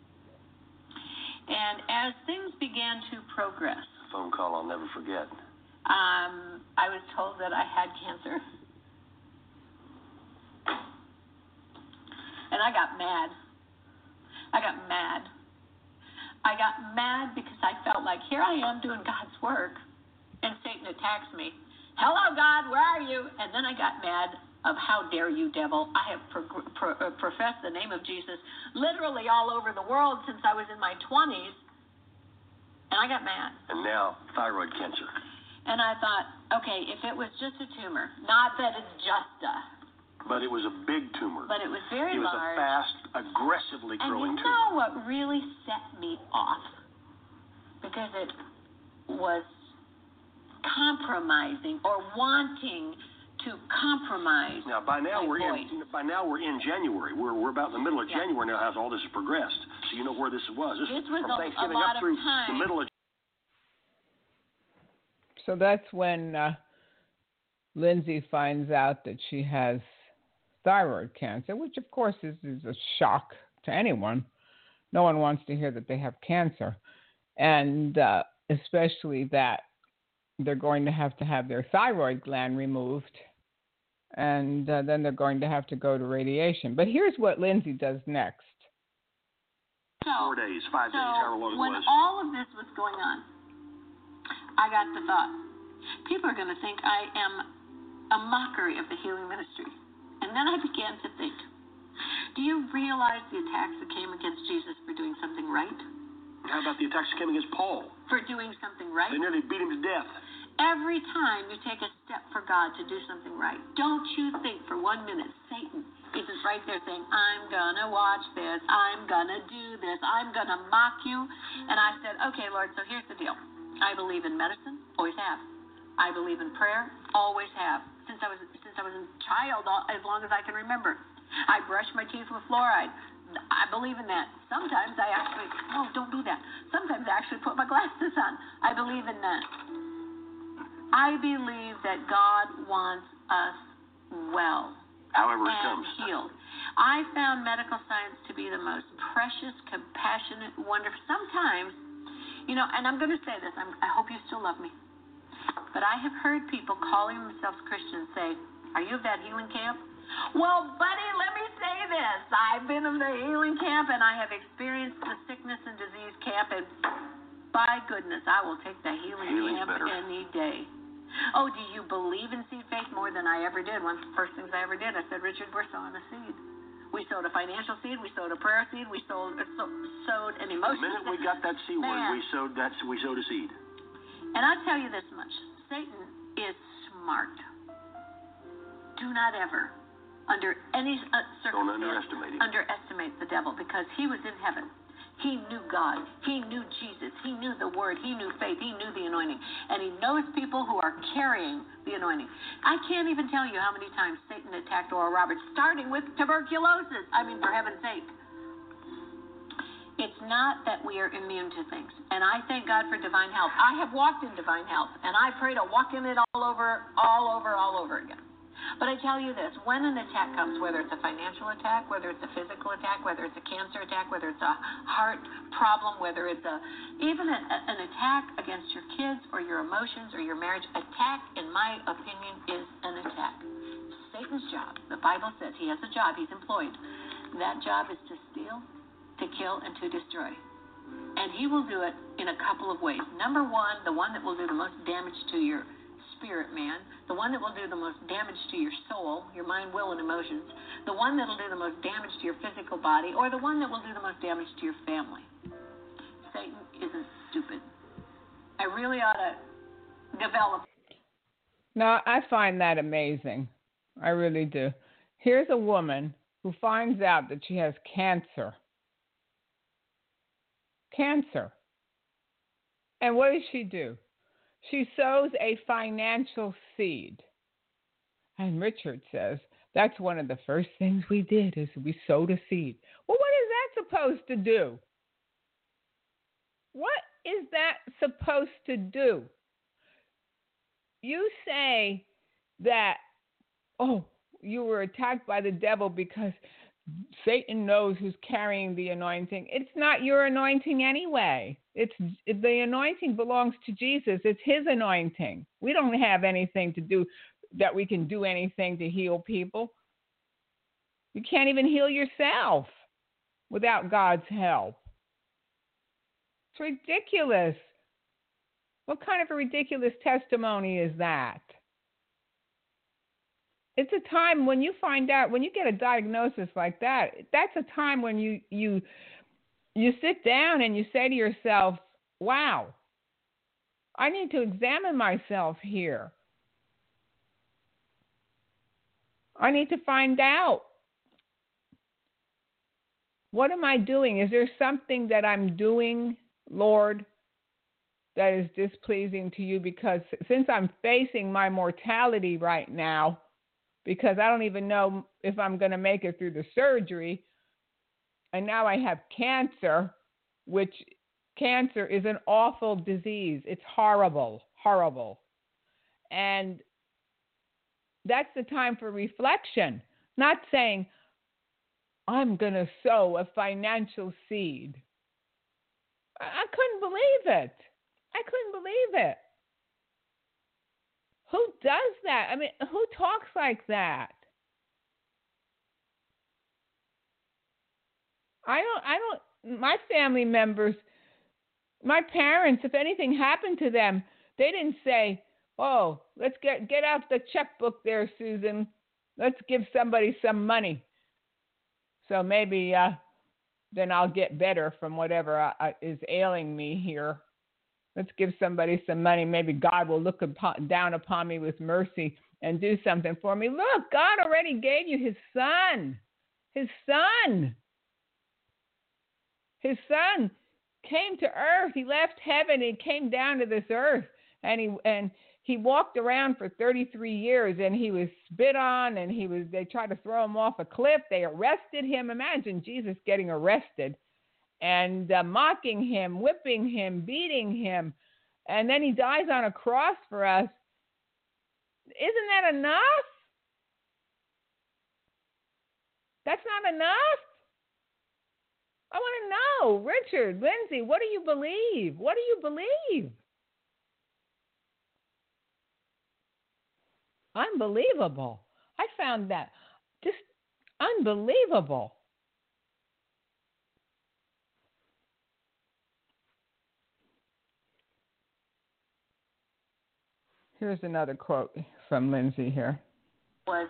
And as things began to progress, phone call I'll never forget. I was told that I had cancer. And I got mad. I got mad because I felt like here I am doing God's work, and Satan attacks me. Hello, God, where are you? And then I got mad of how dare you, devil. I have professed the name of Jesus literally all over the world since I was in my 20s. And I got mad. And now, thyroid cancer. And I thought, okay, if it was just a tumor, not that it's just a... But it was a big tumor. But it was very large. It was a fast, aggressively growing tumor. And you know what really set me off? Because it was compromising or wanting to compromise. Now, by now we're in January. We're about in the middle of January now as all this has progressed. So you know where this was. This was from Thanksgiving a lot up through of time. The middle of. So that's when Lindsay finds out that she has thyroid cancer, which of course is a shock to anyone. No one wants to hear that they have cancer, and especially that they're going to have their thyroid gland removed, and then they're going to have to go to radiation. But here's what Lindsay does next. 4 days, 5 days, however long it was. When all of this was going on, I got the thought, people are going to think I am a mockery of the healing ministry. And then I began to think, Do you realize the attacks that came against Jesus for doing something right? How about the attacks that came against Paul? For doing something right? They nearly beat him to death. Every time you take a step for God to do something right, don't you think for 1 minute Satan isn't right there saying, I'm going to watch this, I'm going to do this, I'm going to mock you. And I said, okay, Lord, so here's the deal. I believe in medicine, always have. I believe in prayer, always have. Since I was a child, as long as I can remember. I brush my teeth with fluoride. I believe in that. Sometimes I actually, don't do that. Sometimes I actually put my glasses on. I believe in that. I believe that God wants us well. However it and comes. Healed. I found medical science to be the most precious, compassionate, wonderful. Sometimes, and I'm going to say this, I hope you still love me, but I have heard people calling themselves Christians say, are you of that healing camp? Well, buddy, let me say this. I've been in the healing camp, and I have experienced the sickness and disease camp, and by goodness, I will take the healing camp any day. Oh, do you believe in seed faith more than I ever did? One of the first things I ever did, I said, Richard, we're sowing a seed. We sowed a financial seed, we sowed a prayer seed, we sowed an emotional seed. The minute we got that C word, we sowed a seed. And I'll tell you this much. Satan is smart. Do not ever, under any circumstance, underestimate the devil, because he was in heaven. He knew God. He knew Jesus. He knew the Word. He knew faith. He knew the anointing. And he knows people who are carrying the anointing. I can't even tell you how many times Satan attacked Oral Roberts, starting with tuberculosis. I mean, for heaven's sake. It's not that we are immune to things. And I thank God for divine health. I have walked in divine health, and I pray to walk in it all over again. But I tell you this, when an attack comes, whether it's a financial attack, whether it's a physical attack, whether it's a cancer attack, whether it's a heart problem, whether it's even an attack against your kids or your emotions or your marriage, attack, in my opinion, is an attack. Satan's job, the Bible says he has a job, he's employed. That job is to steal, to kill, and to destroy. And he will do it in a couple of ways. Number one, the one that will do the most damage to your spirit man, the one that will do the most damage to your soul, your mind, will, and emotions, the one that will do the most damage to your physical body, or the one that will do the most damage to your family. Satan isn't stupid. I really ought to develop. No, I find that amazing. I really do. Here's a woman who finds out that she has cancer. Cancer. And what does she do? She sows a financial seed. And Richard says, that's one of the first things we did is we sowed a seed. Well, what is that supposed to do? What is that supposed to do? You say that, you were attacked by the devil because Satan knows who's carrying the anointing. It's not your anointing anyway. The anointing belongs to Jesus. It's his anointing. We don't have anything to do that we can do anything to heal people. You can't even heal yourself without God's help. It's ridiculous. What kind of a ridiculous testimony is that? It's a time when you find out, when you get a diagnosis like that, that's a time when you sit down and you say to yourself, wow, I need to examine myself here. I need to find out, what am I doing? Is there something that I'm doing, Lord, that is displeasing to you? Because since I'm facing my mortality right now, because I don't even know if I'm going to make it through the surgery, and now I have cancer, which cancer is an awful disease. It's horrible, horrible. And that's the time for reflection, not saying, I'm going to sow a financial seed. I couldn't believe it. Who does that? I mean, who talks like that? I don't, my family members, my parents, if anything happened to them, they didn't say, oh, let's get out the checkbook there, Susan. Let's give somebody some money. So maybe then I'll get better from whatever is ailing me here. Let's give somebody some money. Maybe God will look down upon me with mercy and do something for me. Look, God already gave you his son. His son. His son came to earth. He left heaven and came down to this earth. And he walked around for 33 years, and he was spit on, and they tried to throw him off a cliff. They arrested him. Imagine Jesus getting arrested and mocking him, whipping him, beating him. And then he dies on a cross for us. Isn't that enough? That's not enough? I want to know, Richard, Lindsay, what do you believe? What do you believe? Unbelievable. I found that just unbelievable. Here's another quote from Lindsay here. Was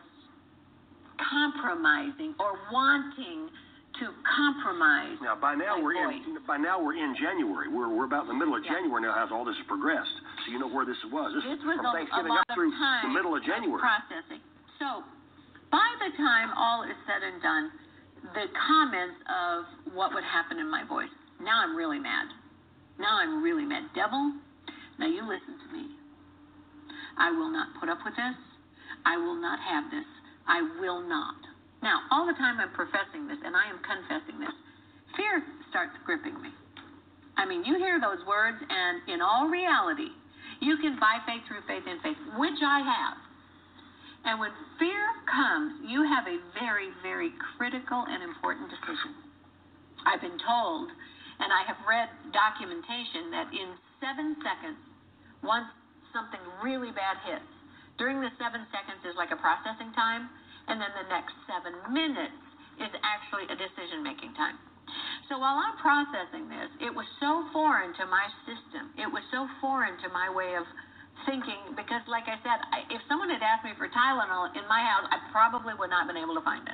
compromising or wanting to compromise. Now, by now we're in January. We're about in the middle of January now. As all this has progressed, so you know where this was. This was from Thanksgiving up through the middle of January. Processing. So, by the time all is said and done, the comments of what would happen in my voice. Now I'm really mad. Devil, now you listen to me. I will not put up with this. I will not have this. I will not. Now, all the time I'm professing this, and I am confessing this, fear starts gripping me. I mean, you hear those words, and in all reality, you can by faith through faith in faith, which I have. And when fear comes, you have a very, very critical and important decision. I've been told, and I have read documentation, that in 7 seconds, once something really bad hits, during the 7 seconds is like a processing time, and then the next 7 minutes is actually a decision-making time. So while I'm processing this, it was so foreign to my system. It was so foreign to my way of thinking, because like I said, if someone had asked me for Tylenol in my house, I probably would not have been able to find it.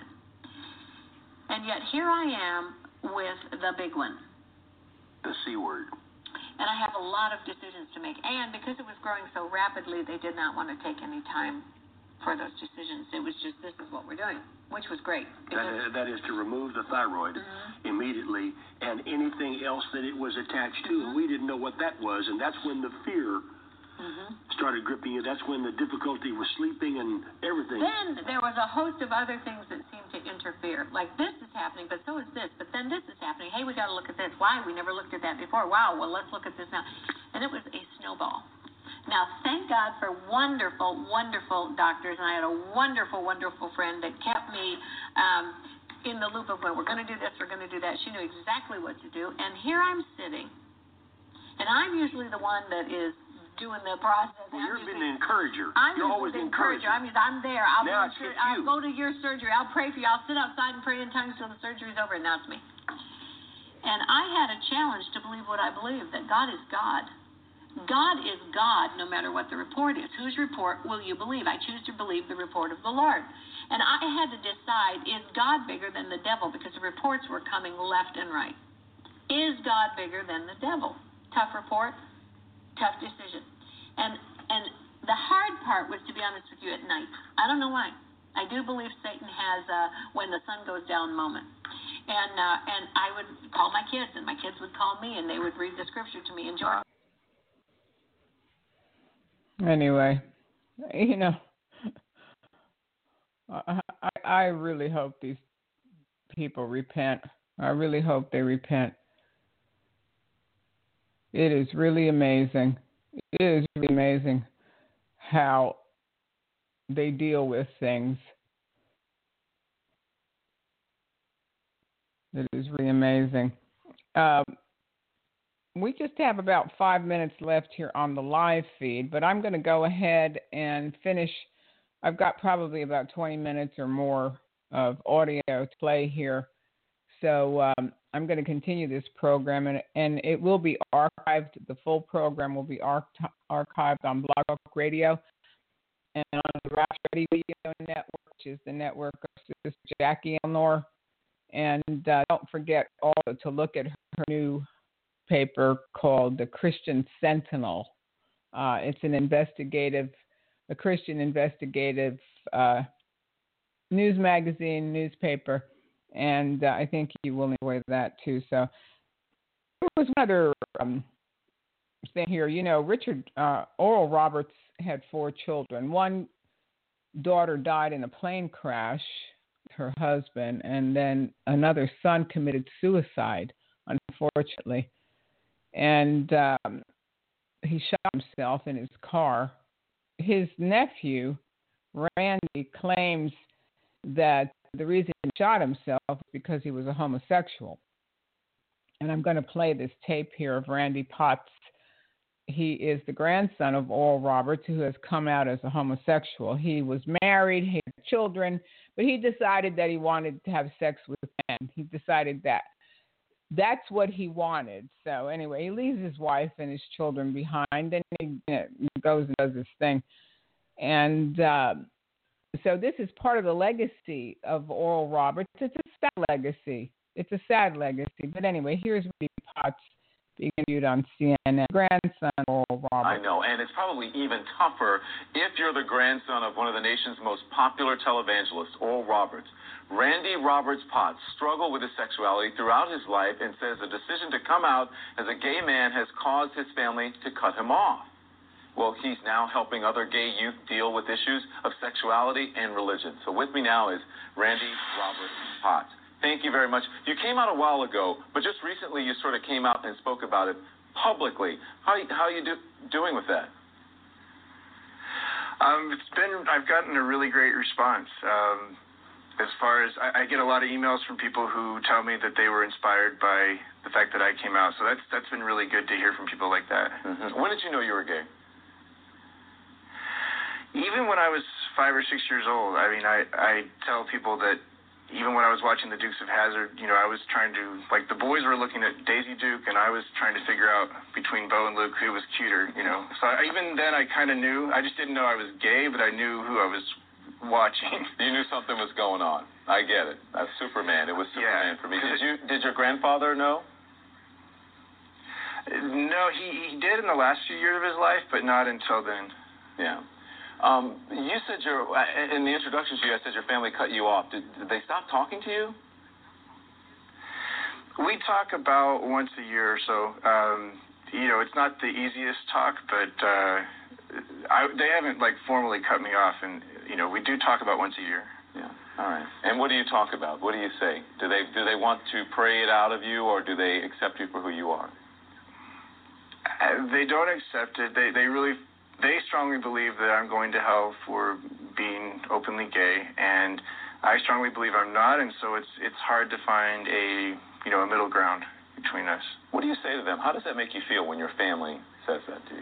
And yet here I am with the big one. The C word. And I have a lot of decisions to make. And because it was growing so rapidly, they did not want to take any time for those decisions. It was just, this is what we're doing, which was great. That is to remove the thyroid immediately and anything else that it was attached to. We didn't know what that was, and that's when the fear started gripping you. That's when the difficulty was sleeping and everything. Then there was a host of other things that seemed to interfere. Like, this is happening, but so is this. But then this is happening. Hey, we got to look at this. Why? We never looked at that before. Wow, well, let's look at this now. And it was a snowball. Now, thank God for wonderful, wonderful doctors, and I had a wonderful, wonderful friend that kept me in the loop of, well, we're going to do this, we're going to do that. She knew exactly what to do. And here I'm sitting, and I'm usually the one that is doing the process. Well, you've been an encourager. You're always the encourager. I'm there. I'll go to your surgery. I'll pray for you. I'll sit outside and pray in tongues till the surgery's over, and that's me. And I had a challenge to believe what I believe, that God is God. God is God, no matter what the report is. Whose report will you believe? I choose to believe the report of the Lord. And I had to decide, is God bigger than the devil? Because the reports were coming left and right. Is God bigger than the devil? Tough report, tough decision. And the hard part was, to be honest with you, at night. I don't know why. I do believe Satan has when the sun goes down moment. And I would call my kids, and my kids would call me, and they would read the scripture to me and join. Anyway, I really hope these people repent. I really hope they repent. It is really amazing. It is really amazing how they deal with things. It is really amazing. We just have about 5 minutes left here on the live feed, but I'm going to go ahead and finish. I've got probably about 20 minutes or more of audio to play here. So I'm going to continue this program, and it will be archived. The full program will be archived on Blog Talk Radio and on the Rapture Radio Network, which is the network of Sister Jackie Elnor. And don't forget also to look at her new paper called The Christian Sentinel. It's a Christian investigative news magazine, newspaper, and I think you will enjoy that too. So there was another thing here. You know, Oral Roberts had 4 children. One daughter died in a plane crash, her husband, and then another son committed suicide, unfortunately. And he shot himself in his car. His nephew, Randy, claims that the reason he shot himself was because he was a homosexual. And I'm going to play this tape here of Randy Potts. He is the grandson of Oral Roberts, who has come out as a homosexual. He was married, he had children, but he decided that he wanted to have sex with men. He decided that that's what he wanted. So anyway, he leaves his wife and his children behind, and he goes and does his thing. And so this is part of the legacy of Oral Roberts. It's a sad legacy. But anyway, here's Randy Potts being interviewed on CNN, grandson of Oral Roberts. I know, and it's probably even tougher if you're the grandson of one of the nation's most popular televangelists, Oral Roberts. Randy Roberts Potts struggled with his sexuality throughout his life and says the decision to come out as a gay man has caused his family to cut him off. Well, he's now helping other gay youth deal with issues of sexuality and religion. So with me now is Randy Roberts Potts. Thank you very much. You came out a while ago, but just recently you sort of came out and spoke about it publicly. How are you doing with that? I've gotten a really great response. As far as I get a lot of emails from people who tell me that they were inspired by the fact that I came out. So that's been really good to hear from people like that. Mm-hmm. When did you know you were gay? Even when I was 5 or 6 years old. I mean, I tell people that even when I was watching the Dukes of Hazzard, you know, I was trying to, like, the boys were looking at Daisy Duke, and I was trying to figure out between Bo and Luke who was cuter, you know. So even then I kind of knew. I just didn't know I was gay, but I knew who I was watching. You knew something was going on. I get it. That's Superman. It was Superman for me. Did your grandfather know? No, he did in the last few years of his life, but not until then. Yeah. You said in the introduction to you, I said your family cut you off. Did they stop talking to you? We talk about once a year or so. You know, it's not the easiest talk, but they haven't, like, formally cut me off, and, you know, we do talk about once a year. Yeah. All right. And what do you talk about? What do you say? Do they want to pray it out of you, or do they accept you for who you are? They don't accept it. They strongly believe that I'm going to hell for being openly gay, and I strongly believe I'm not, and so it's hard to find a middle ground between us. What do you say to them? How does that make you feel when your family says that to you?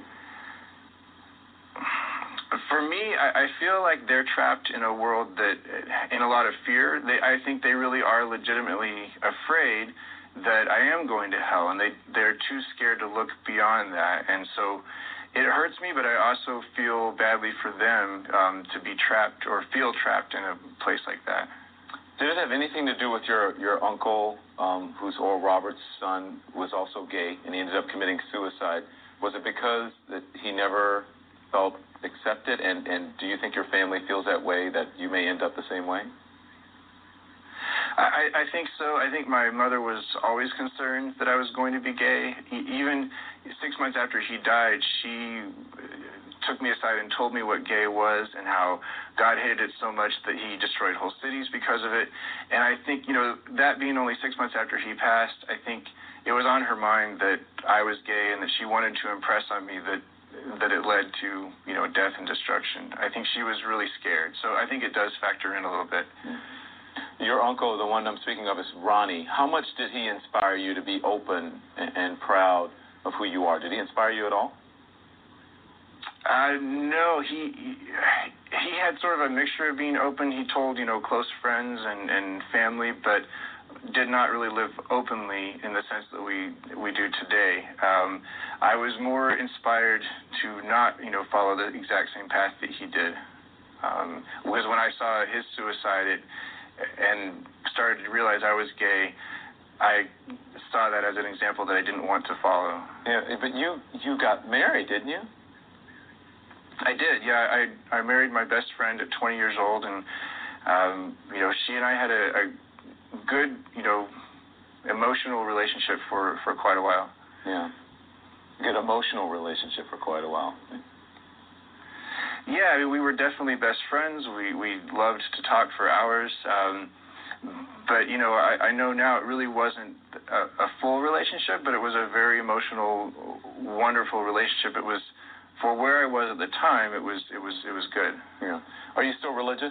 For me, I feel like they're trapped in a world that, in a lot of fear. I think they really are legitimately afraid that I am going to hell, and they're too scared to look beyond that, and so it hurts me, but I also feel badly for them to be trapped or feel trapped in a place like that. Did it have anything to do with your uncle, who's Oral Roberts' son, was also gay, and he ended up committing suicide? Was it because that he never felt accepted, and do you think your family feels that way, that you may end up the same way? I think so. I think my mother was always concerned that I was going to be gay. Even 6 months after he died, she took me aside and told me what gay was and how God hated it so much that he destroyed whole cities because of it. And I think, you know, that being only 6 months after he passed, I think it was on her mind that I was gay and that she wanted to impress on me that it led to, you know, death and destruction. I think she was really scared. So I think it does factor in a little bit. Your uncle, the one I'm speaking of, is Ronnie. How much did he inspire you to be open and proud of who you are? Did he inspire you at all? No, he had sort of a mixture of being open. He told, you know, close friends and family, but did not really live openly in the sense that we do today. I was more inspired to not, you know, follow the exact same path that he did. Because when I saw his suicide, and started to realize I was gay, I saw that as an example that I didn't want to follow. Yeah, but you got married, didn't you? I did, yeah. I married my best friend at 20 years old, and she and I had a good, emotional relationship for quite a while. Yeah, good emotional relationship for quite a while. Yeah, I mean, we were definitely best friends. We loved to talk for hours. But, I know now it really wasn't a full relationship, but it was a very emotional, wonderful relationship. It was, for where I was at the time, it was good. Yeah. Are you still religious?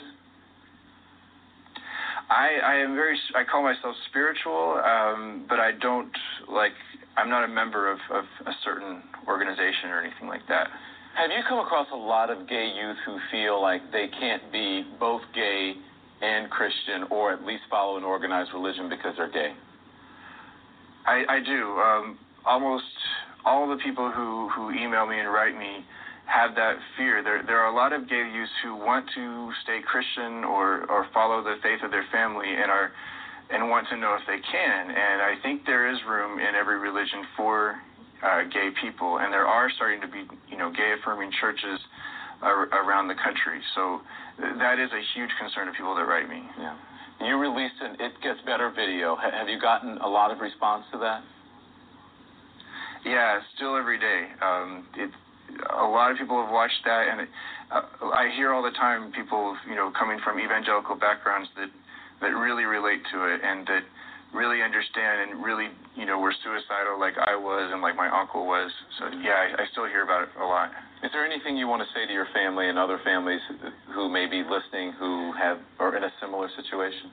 I call myself spiritual, but I'm not a member of a certain organization or anything like that. Have you come across a lot of gay youth who feel like they can't be both gay and Christian, or at least follow an organized religion because they're gay? I do. Almost all of the people who email me and write me have that fear. There are a lot of gay youths who want to stay Christian or follow the faith of their family and want to know if they can. And I think there is room in every religion for gay people, and there are starting to be gay-affirming churches around the country. So that is a huge concern of people that write me. Yeah. You released an It Gets Better video. Have you gotten a lot of response to that? Yeah, still every day. A lot of people have watched that, and I hear all the time people, coming from evangelical backgrounds that really relate to it and that really understand and really, were suicidal like I was and like my uncle was. So, yeah, I still hear about it a lot. Is there anything you want to say to your family and other families who may be listening who are in a similar situation?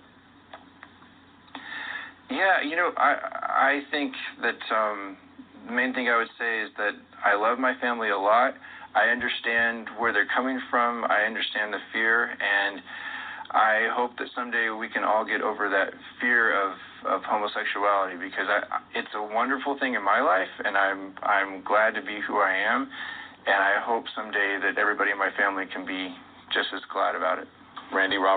Yeah, I think that the main thing I would say is that I love my family a lot. I understand where they're coming from. I understand the fear, and I hope that someday we can all get over that fear of homosexuality, because it's a wonderful thing in my life, and I'm glad to be who I am, and I hope someday that everybody in my family can be just as glad about it. Randy Roberts.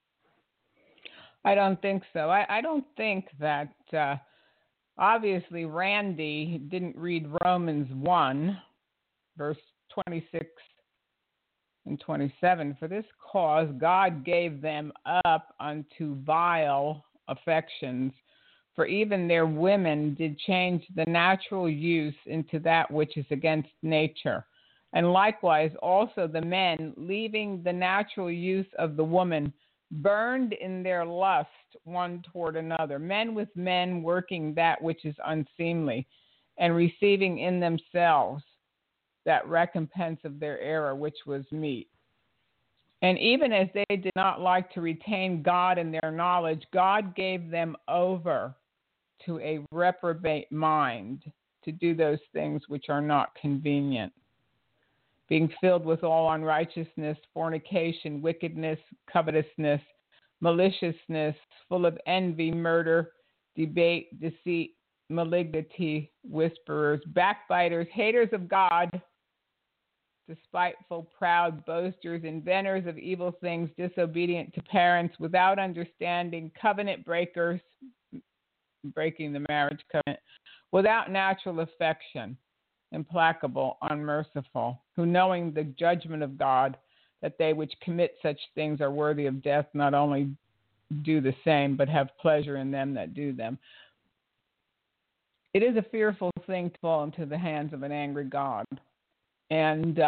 I don't think so. I don't think that, obviously, Randy didn't read Romans 1, verse 26 and 27. For this cause God gave them up unto vile affections, for even their women did change the natural use into that which is against nature. And likewise also the men, leaving the natural use of the woman, burned in their lust one toward another, men with men, working that which is unseemly, and receiving in themselves that recompense of their error, which was meat. And even as they did not like to retain God in their knowledge, God gave them over to a reprobate mind to do those things which are not convenient, being filled with all unrighteousness, fornication, wickedness, covetousness, maliciousness, full of envy, murder, debate, deceit, malignity, whisperers, backbiters, haters of God, despiteful, proud, boasters, inventors of evil things, disobedient to parents, without understanding, covenant breakers, breaking the marriage covenant, without natural affection, implacable, unmerciful, who knowing the judgment of God, that they which commit such things are worthy of death, not only do the same, but have pleasure in them that do them. It is a fearful thing to fall into the hands of an angry God. And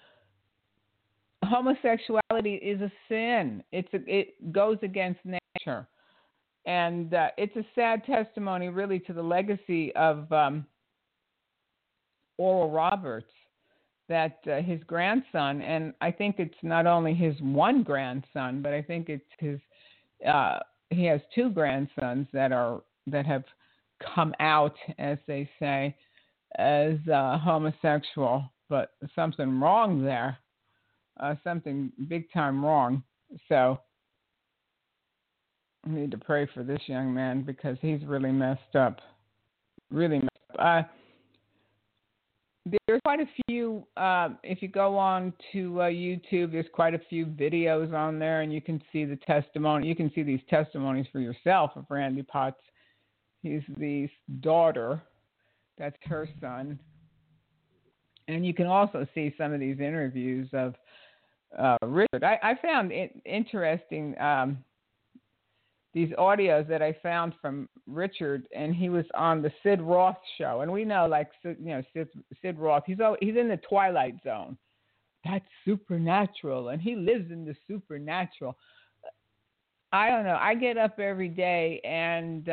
homosexuality is a sin. It goes against nature. And it's a sad testimony, really, to the legacy of Oral Roberts, that his grandson, and I think it's not only his one grandson, but I think it's his. He has two grandsons that have come out, as they say, as homosexual. But something wrong there, something big time wrong. So I need to pray for this young man because he's really messed up. Really messed up. there's quite a few, if you go on to YouTube, there's quite a few videos on there, and you can see the testimony. You can see these testimonies for yourself of Randy Potts. He's the daughter. That's her son. And you can also see some of these interviews of Richard. I found it interesting, these audios that I found from Richard, and he was on the Sid Roth show. And we know, like, Sid Roth, he's in the Twilight Zone. That's supernatural, and he lives in the supernatural. I don't know. I get up every day, and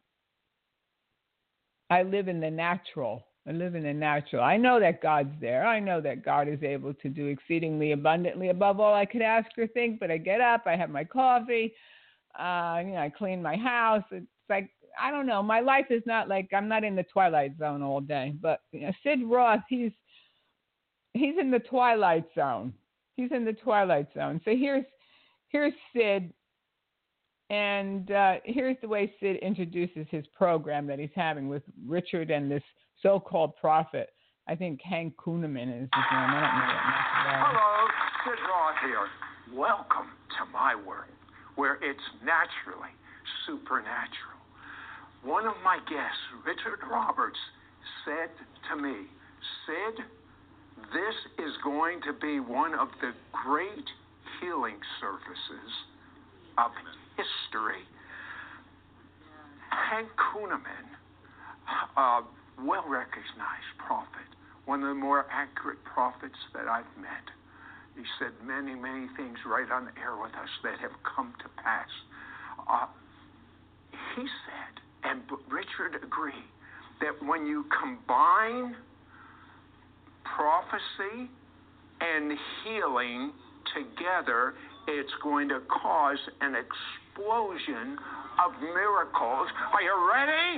I live in the natural. I know that God's there. I know that God is able to do exceedingly abundantly above all I could ask or think. But I get up, I have my coffee, I clean my house. It's like, I don't know. My life is not like, I'm not in the Twilight Zone all day. But Sid Roth, he's in the Twilight Zone. He's in the Twilight Zone. So here's Sid. And here's the way Sid introduces his program that he's having with Richard and this so-called prophet. I think Hank Kunneman is his name. I don't know that. Hello, Sid Roth here. Welcome to my world, where it's naturally supernatural. One of my guests, Richard Roberts, said to me, Sid, this is going to be one of the great healing services of history. Hank Kunneman, a well-recognized prophet, one of the more accurate prophets that I've met. He said many, many things right on the air with us that have come to pass. He said, and Richard agreed, that when you combine prophecy and healing together, it's going to cause an explosion of miracles. Are you ready?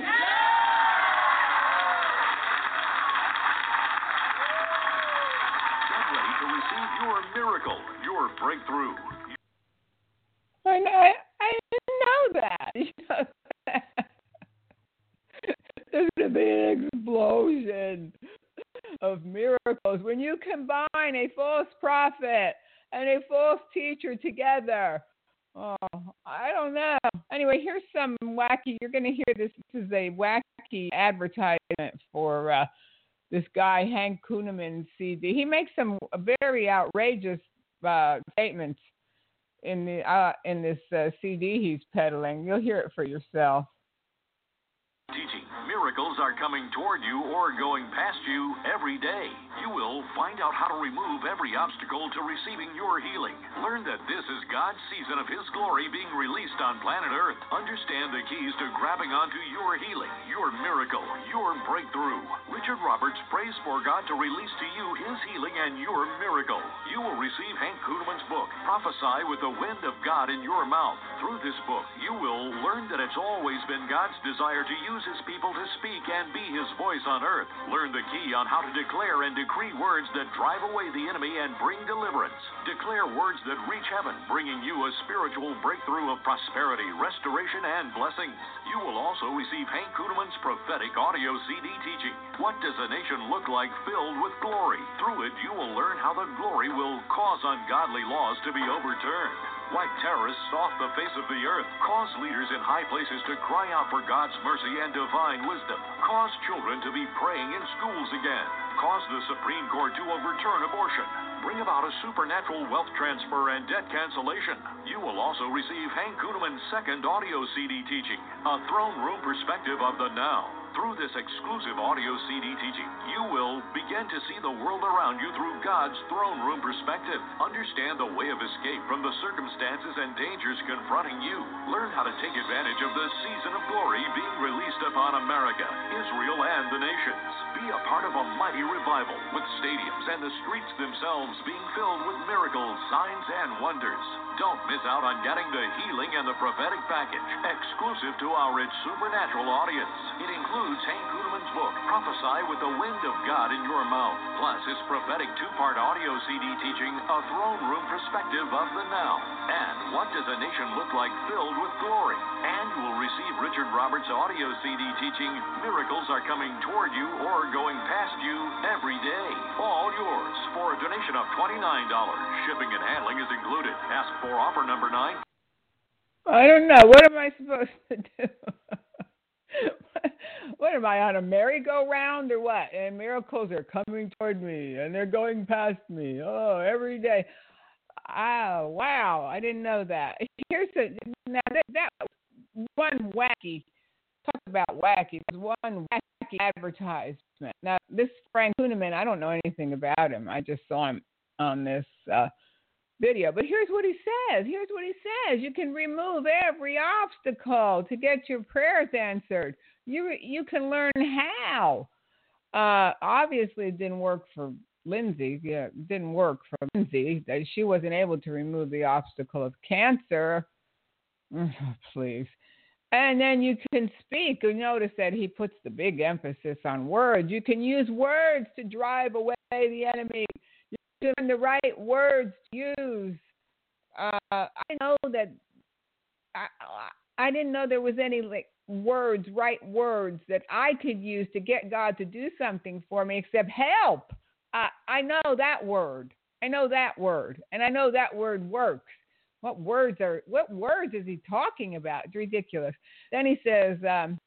Get ready to receive your miracle, your breakthrough. I didn't know that. There's going to be an explosion of miracles when you combine a false prophet and a false teacher together. Oh, I don't know. Anyway, here's some wacky. You're going to hear this. This is a wacky advertisement for this guy, Hank Kunneman's CD. He makes some very outrageous statements in this CD he's peddling. You'll hear it for yourself. Teaching. Miracles are coming toward you or going past you every day. You will find out how to remove every obstacle to receiving your healing. Learn that this is God's season of His glory being released on planet Earth. Understand the keys to grabbing onto your healing, your miracle, your breakthrough. Richard Roberts prays for God to release to you His healing and your miracle. You will receive Hank Kunneman's book, Prophesy with the Wind of God in Your Mouth. Through this book, you will learn that it's always been God's desire to use His people to speak and be His voice on earth. Learn the key on how to declare and decree words that drive away the enemy and bring deliverance. Declare words that reach heaven, bringing you a spiritual breakthrough of prosperity, restoration, and blessings. You will also receive Hank Kunneman's prophetic audio CD teaching, What Does a Nation Look Like Filled with Glory? Through it, you will learn how the glory will cause ungodly laws to be overturned. Wipe terrorists off the face of the earth. Cause leaders in high places to cry out for God's mercy and divine wisdom. Cause children to be praying in schools again. Cause the Supreme Court to overturn abortion. Bring about a supernatural wealth transfer and debt cancellation. You will also receive Hank Kunneman's second audio CD teaching, A Throne Room Perspective of the Now. Through this exclusive audio CD teaching, you will begin to see the world around you through God's throne room perspective. Understand the way of escape from the circumstances and dangers confronting you. Learn how to take advantage of the season of glory being released upon America, Israel, and the nations. Be a part of a mighty revival with stadiums and the streets themselves being filled with miracles, signs, and wonders. Don't miss out on getting the healing and the prophetic package, exclusive to our rich supernatural audience. It includes Hank Kunneman's book, Prophesy with the Wind of God in Your Mouth, plus his prophetic two-part audio CD teaching, A Throne Room Perspective of the Now, and What Does a Nation Look Like Filled with Glory? And you will receive Richard Roberts audio CD teaching Miracles Are Coming Toward You or Going Past You Every Day. All yours for a donation of $29. Shipping and handling is included. Ask for offer number 9. I don't know. What am I supposed to do? What am I, on a merry-go-round or what? And miracles are coming toward me and they're going past me. Oh, every day. Oh, wow. I didn't know that. Now that one wacky, talk about wacky, there's one wacky advertisement. Now, this Frank Kuhneman, I don't know anything about him. I just saw him on this video. But here's what he says. You can remove every obstacle to get your prayers answered. You can learn how. Obviously, it didn't work for Lindsay. Yeah, it didn't work for Lindsay. She wasn't able to remove the obstacle of cancer. Please. And then you can speak. You notice that he puts the big emphasis on words. You can use words to drive away the enemy. You can learn the right words to use. I know that I didn't know there was any right words that I could use to get God to do something for me except help. I know that word. And I know that word works. What words is he talking about? It's ridiculous. Then he says,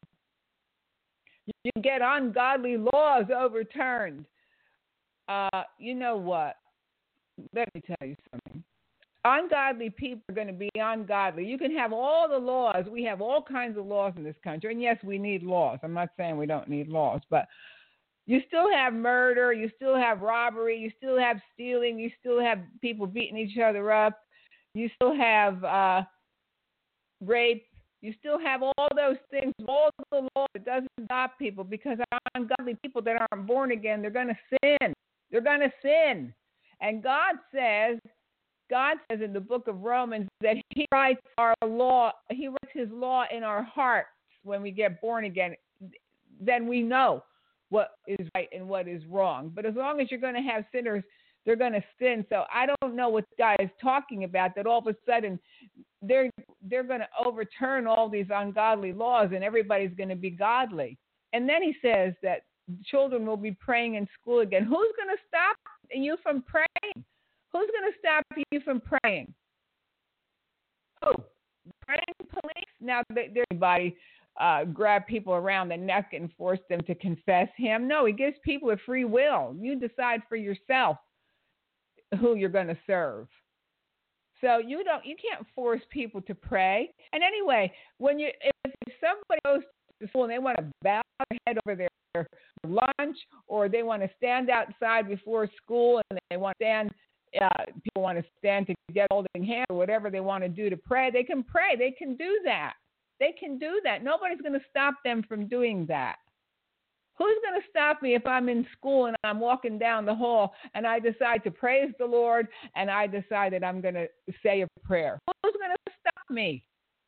you get ungodly laws overturned. You know what? Let me tell you something. Ungodly people are going to be ungodly. You can have all the laws. We have all kinds of laws in this country. And yes, we need laws. I'm not saying we don't need laws, but you still have murder. You still have robbery. You still have stealing. You still have people beating each other up. You still have rape. You still have all those things, all the law that doesn't stop people, because ungodly people that aren't born again, they're going to sin. They're going to sin. And God says in the book of Romans that he writes our law. He writes his law in our hearts when we get born again. Then we know what is right and what is wrong. But as long as you're going to have sinners, they're going to sin. So I don't know what the guy is talking about, that all of a sudden they're going to overturn all these ungodly laws and everybody's going to be godly. And then he says that children will be praying in school again. Who's going to stop you from praying? Who's going to stop you from praying? Who? Praying police? Now, there's anybody grab people around the neck and force them to confess him. No, he gives people a free will. You decide for yourself who you're going to serve. So you can't force people to pray. And anyway, if somebody goes to school and they want to bow their head over their lunch, or they want to stand outside before school and they want to stand, people want to stand together holding hands, or whatever they want to do to pray, they can pray. They can do that. Nobody's going to stop them from doing that. Who's going to stop me if I'm in school and I'm walking down the hall and I decide to praise the Lord and I decide that I'm going to say a prayer? Who's going to stop me?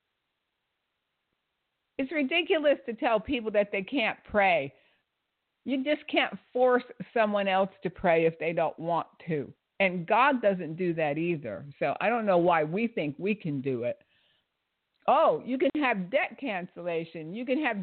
It's ridiculous to tell people that they can't pray. You just can't force someone else to pray if they don't want to. And God doesn't do that either. So I don't know why we think we can do it. Oh, you can have debt cancellation.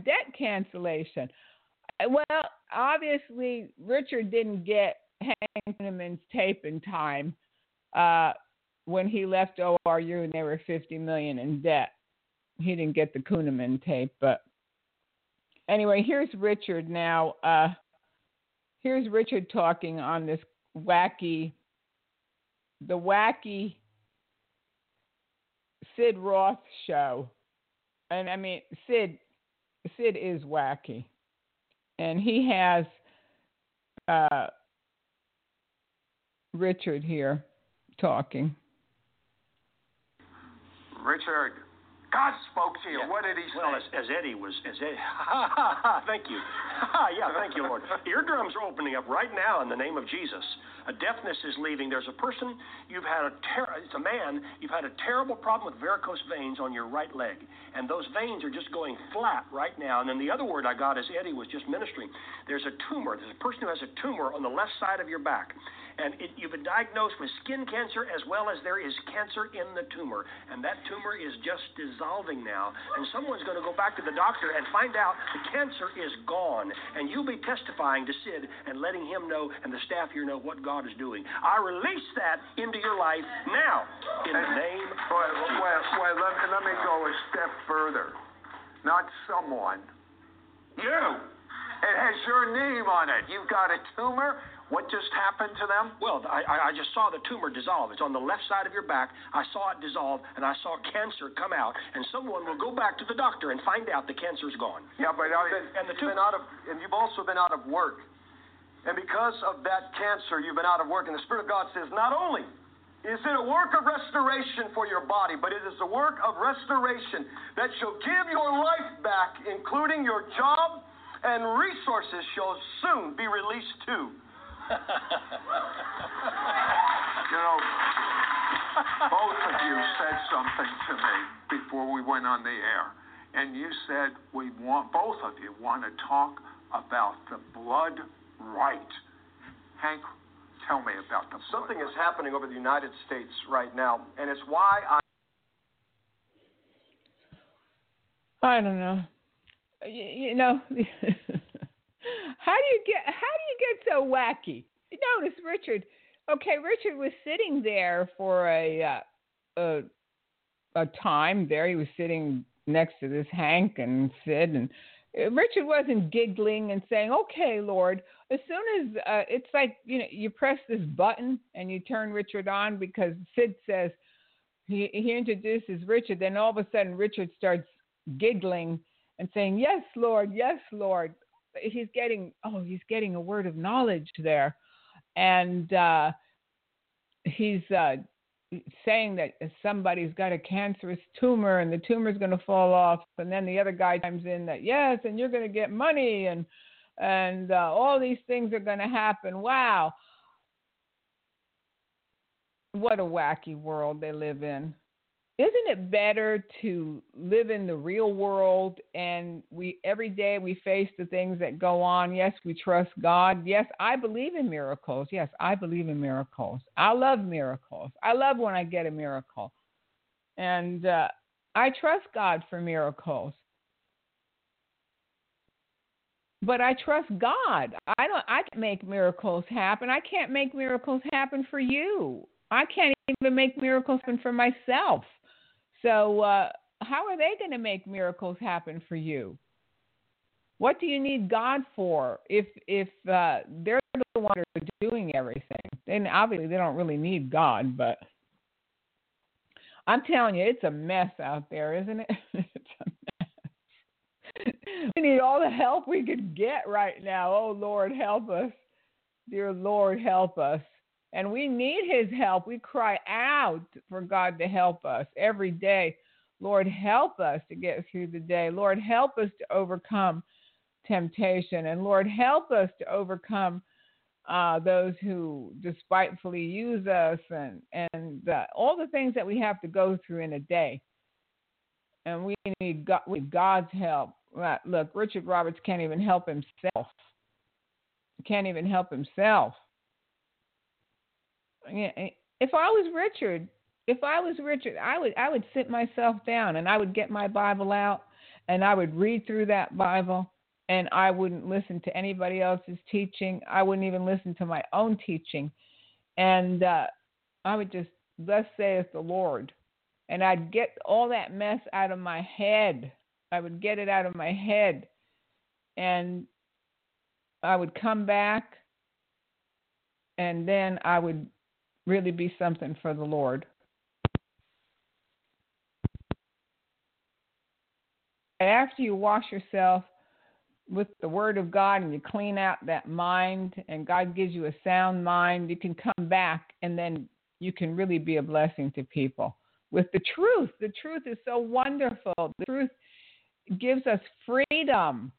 Well, obviously, Richard didn't get Hank Kuhneman's tape in time when he left ORU and they were $50 million in debt. He didn't get the Kuhneman tape, but anyway, here's Richard now. Here's Richard talking on this wacky Sid Roth show. And I mean, Sid is wacky. And he has Richard here talking. Richard, God spoke to you. Yeah. What did he say? Well, as Eddie, thank you. Thank you, Lord. Eardrums are opening up right now in the name of Jesus. A deafness is leaving. There's a person, it's a man, you've had a terrible problem with varicose veins on your right leg. And those veins are just going flat right now. And then the other word I got as Eddie was just ministering, there's a tumor. There's a person who has a tumor on the left side of your back. And you've been diagnosed with skin cancer as well as there is cancer in the tumor. And that tumor is just dissolving now. And someone's going to go back to the doctor and find out the cancer is gone. And you'll be testifying to Sid and letting him know and the staff here know what God is doing. I release that into your life now in the name of Jesus. Let me go a step further. Not someone. You. It has your name on it. You've got a tumor. What just happened to them? Well, I just saw the tumor dissolve. It's on the left side of your back. I saw it dissolve, and I saw cancer come out. And someone will go back to the doctor and find out the cancer's gone. Yeah, but you've also been out of work. And because of that cancer, you've been out of work. And the Spirit of God says, not only is it a work of restoration for your body, but it is a work of restoration that shall give your life back, including your job, and resources shall soon be released too. Both of you said something to me before we went on the air. And you said both of you want to talk about the blood right. Hank, tell me about the blood. Something is happening over the United States right now, and it's why I don't know. You know, how do you get so wacky? Notice Richard. Okay, Richard was sitting there for a time there. He was sitting next to this Hank and Sid, and Richard wasn't giggling and saying, "Okay, Lord." As soon as it's like, you press this button and you turn Richard on because Sid says he introduces Richard. Then all of a sudden Richard starts giggling and saying, "Yes, Lord, yes, Lord." He's getting a word of knowledge there, and he's saying that somebody's got a cancerous tumor and the tumor's going to fall off, and then the other guy chimes in that yes, and you're going to get money and all these things are going to happen. Wow, what a wacky world they live in. Isn't it better to live in the real world and every day we face the things that go on? Yes, we trust God. Yes, I believe in miracles. Yes, I believe in miracles. I love miracles. I love when I get a miracle. And I trust God for miracles. But I trust God. I can't make miracles happen. I can't make miracles happen for you. I can't even make miracles happen for myself. So how are they going to make miracles happen for you? What do you need God for if they're the ones that are doing everything? Then obviously they don't really need God, but I'm telling you, it's a mess out there, isn't it? It's a mess. We need all the help we could get right now. Oh, Lord, help us. Dear Lord, help us. And we need his help. We cry out for God to help us every day. Lord, help us to get through the day. Lord, help us to overcome temptation. And Lord, help us to overcome those who despitefully use us and all the things that we have to go through in a day. And we need God's help. Look, Richard Roberts can't even help himself. He can't even help himself. If I was Richard, I would sit myself down and I would get my Bible out and I would read through that Bible and I wouldn't listen to anybody else's teaching. I wouldn't even listen to my own teaching. And I would just, thus saith the Lord. And I'd get all that mess out of my head. I would get it out of my head. And I would come back and then I would really be something for the Lord. After you wash yourself with the Word of God and you clean out that mind and God gives you a sound mind, you can come back and then you can really be a blessing to people with the truth. The truth is so wonderful. The truth gives us freedom.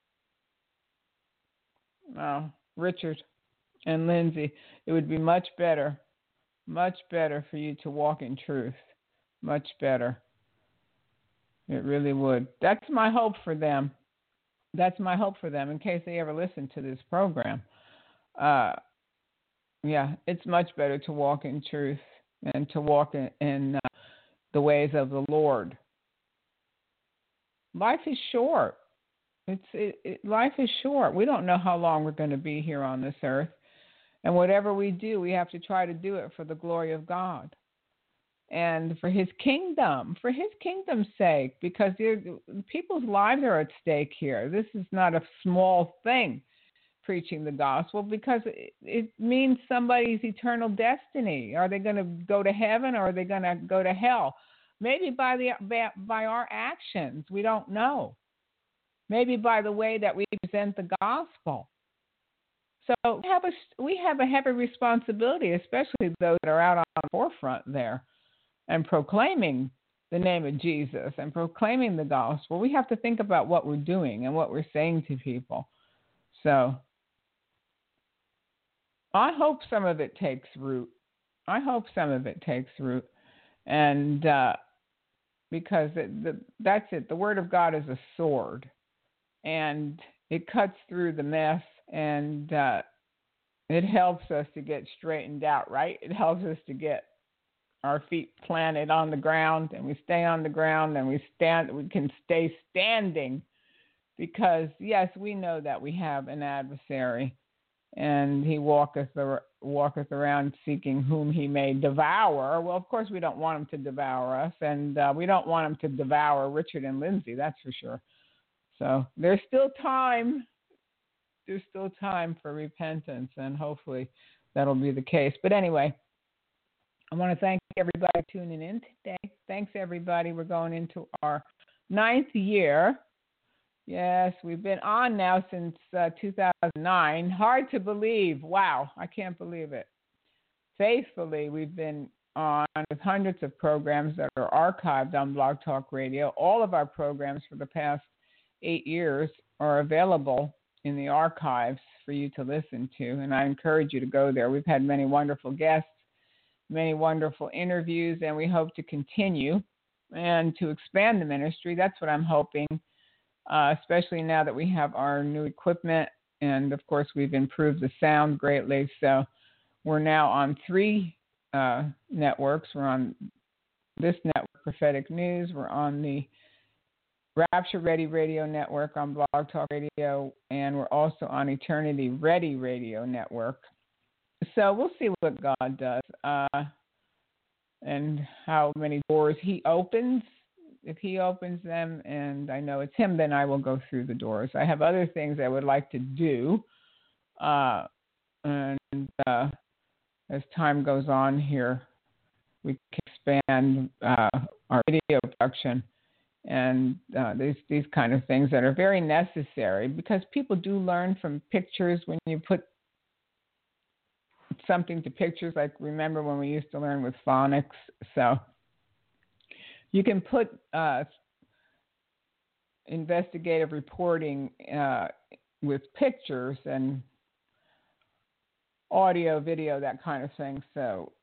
Oh, Richard and Lindsay, it would be much better for you to walk in truth. Much better. It really would. That's my hope for them. That's my hope for them in case they ever listen to this program. Yeah, it's much better to walk in truth and to walk in the ways of the Lord. Life is short. Life is short. We don't know how long we're going to be here on this earth. And whatever we do, we have to try to do it for the glory of God and for his kingdom's sake, because people's lives are at stake here. This is not a small thing, preaching the gospel, because it means somebody's eternal destiny. Are they going to go to heaven or are they going to go to hell? Maybe by our actions. We don't know. Maybe by the way that we present the gospel. So we have a heavy responsibility, especially those that are out on the forefront there and proclaiming the name of Jesus and proclaiming the gospel. We have to think about what we're doing and what we're saying to people. So I hope some of it takes root. And because that's it. The Word of God is a sword, and it cuts through the mess, and it helps us to get straightened out, right? It helps us to get our feet planted on the ground, and we stay on the ground, and we can stay standing, because, yes, we know that we have an adversary, and he walketh around seeking whom he may devour. Well, of course, we don't want him to devour us, and we don't want him to devour Richard and Lindsay, that's for sure. So there's still time. There's still time for repentance, and hopefully that'll be the case. But anyway, I want to thank everybody tuning in today. Thanks, everybody. We're going into our 9th year. Yes, we've been on now since 2009. Hard to believe. Wow, I can't believe it. Faithfully, we've been on with hundreds of programs that are archived on Blog Talk Radio. All of our programs for the past 8 years are available in the archives for you to listen to, and I encourage you to go there. We've had many wonderful guests, many wonderful interviews, and we hope to continue and to expand the ministry. That's what I'm hoping. Especially now that we have our new equipment, and of course we've improved the sound greatly. So we're now on 3 networks. We're on this network, Prophetic News. We're on the Rapture Ready Radio Network on Blog Talk Radio, and we're also on Eternity Ready Radio Network. So we'll see what God does and how many doors he opens. If he opens them, and I know it's him, then I will go through the doors. I have other things I would like to do. And as time goes on here, we can expand our video production and these kind of things that are very necessary, because people do learn from pictures when you put something to pictures. Like, remember when we used to learn with phonics? So you can put investigative reporting with pictures and audio, video, that kind of thing. So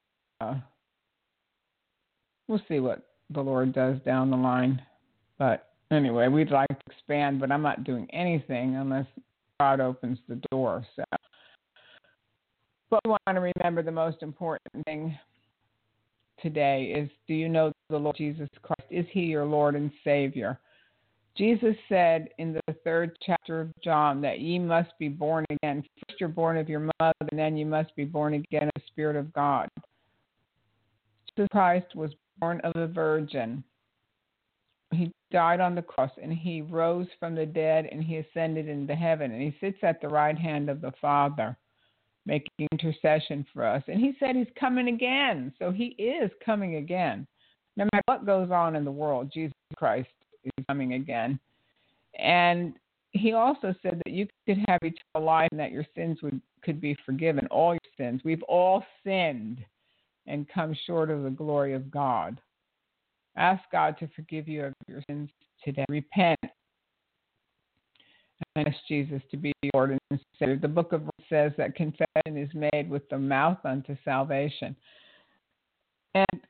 we'll see what the Lord does down the line. But anyway, we'd like to expand, but I'm not doing anything unless God opens the door. So, but we want to remember the most important thing today is, do you know the Lord Jesus Christ? Is he your Lord and Savior? Jesus said in the 3rd chapter of John that ye must be born again. First you're born of your mother, and then you must be born again of the Spirit of God. Jesus Christ was born of a virgin. He died on the cross, and he rose from the dead, and he ascended into heaven, and he sits at the right hand of the Father, making intercession for us. And he said he's coming again. So he is coming again. No matter what goes on in the world, Jesus Christ is coming again. And he also said that you could have eternal life and that your sins could be forgiven, all your sins. We've all sinned and come short of the glory of God. Ask God to forgive you of your sins today. Repent. And ask Jesus to be Lord and Savior. The book of Romans says that confession is made with the mouth unto salvation. And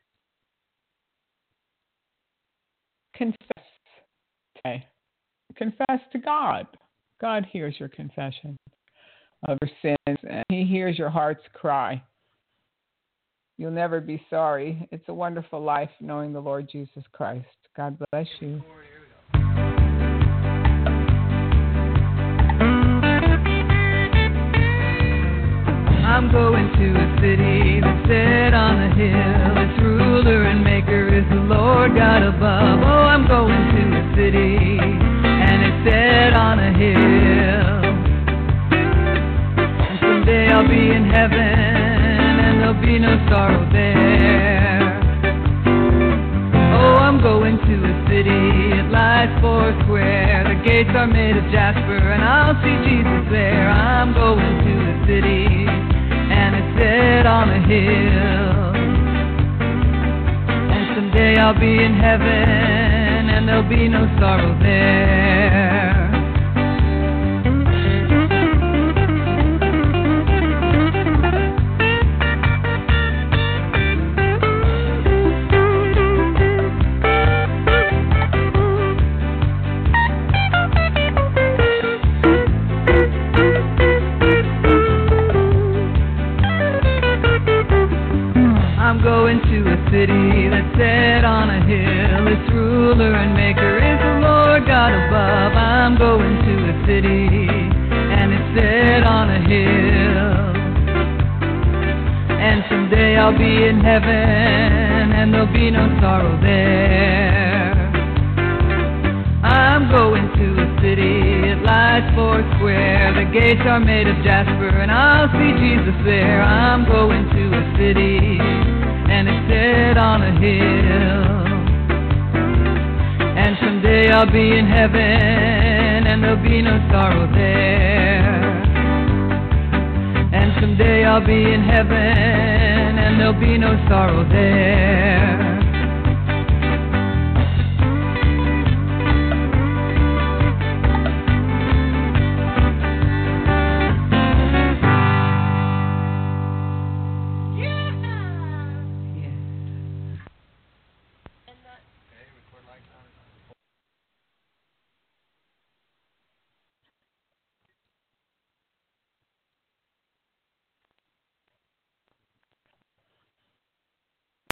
confess today. Confess to God. God hears your confession. of your sins, and He hears your heart's cry. You'll never be sorry. It's a wonderful life knowing the Lord Jesus Christ. God bless you. I'm going to a city that's set on a hill. Its ruler and maker is the Lord God above. Oh, I'm going to a city, and it's set on a hill. And someday I'll be in heaven, and there'll be no sorrow there. Oh, I'm going to a city, it lies four square. The gates are made of jasper, and I'll see Jesus there. I'm going to a city, and it's set on a hill. And someday I'll be in heaven, and there'll be no sorrow there. I'm going to a city that's set on a hill. Its ruler and maker is the Lord God above. I'm going to a city, and it's set on a hill. And someday I'll be in heaven, and there'll be no sorrow there. I'm going to a city, it lies four square. The gates are made of jasper, and I'll see Jesus there. I'm going to a city, and it's set on a hill. And someday I'll be in heaven, and there'll be no sorrow there. And someday I'll be in heaven, and there'll be no sorrow there.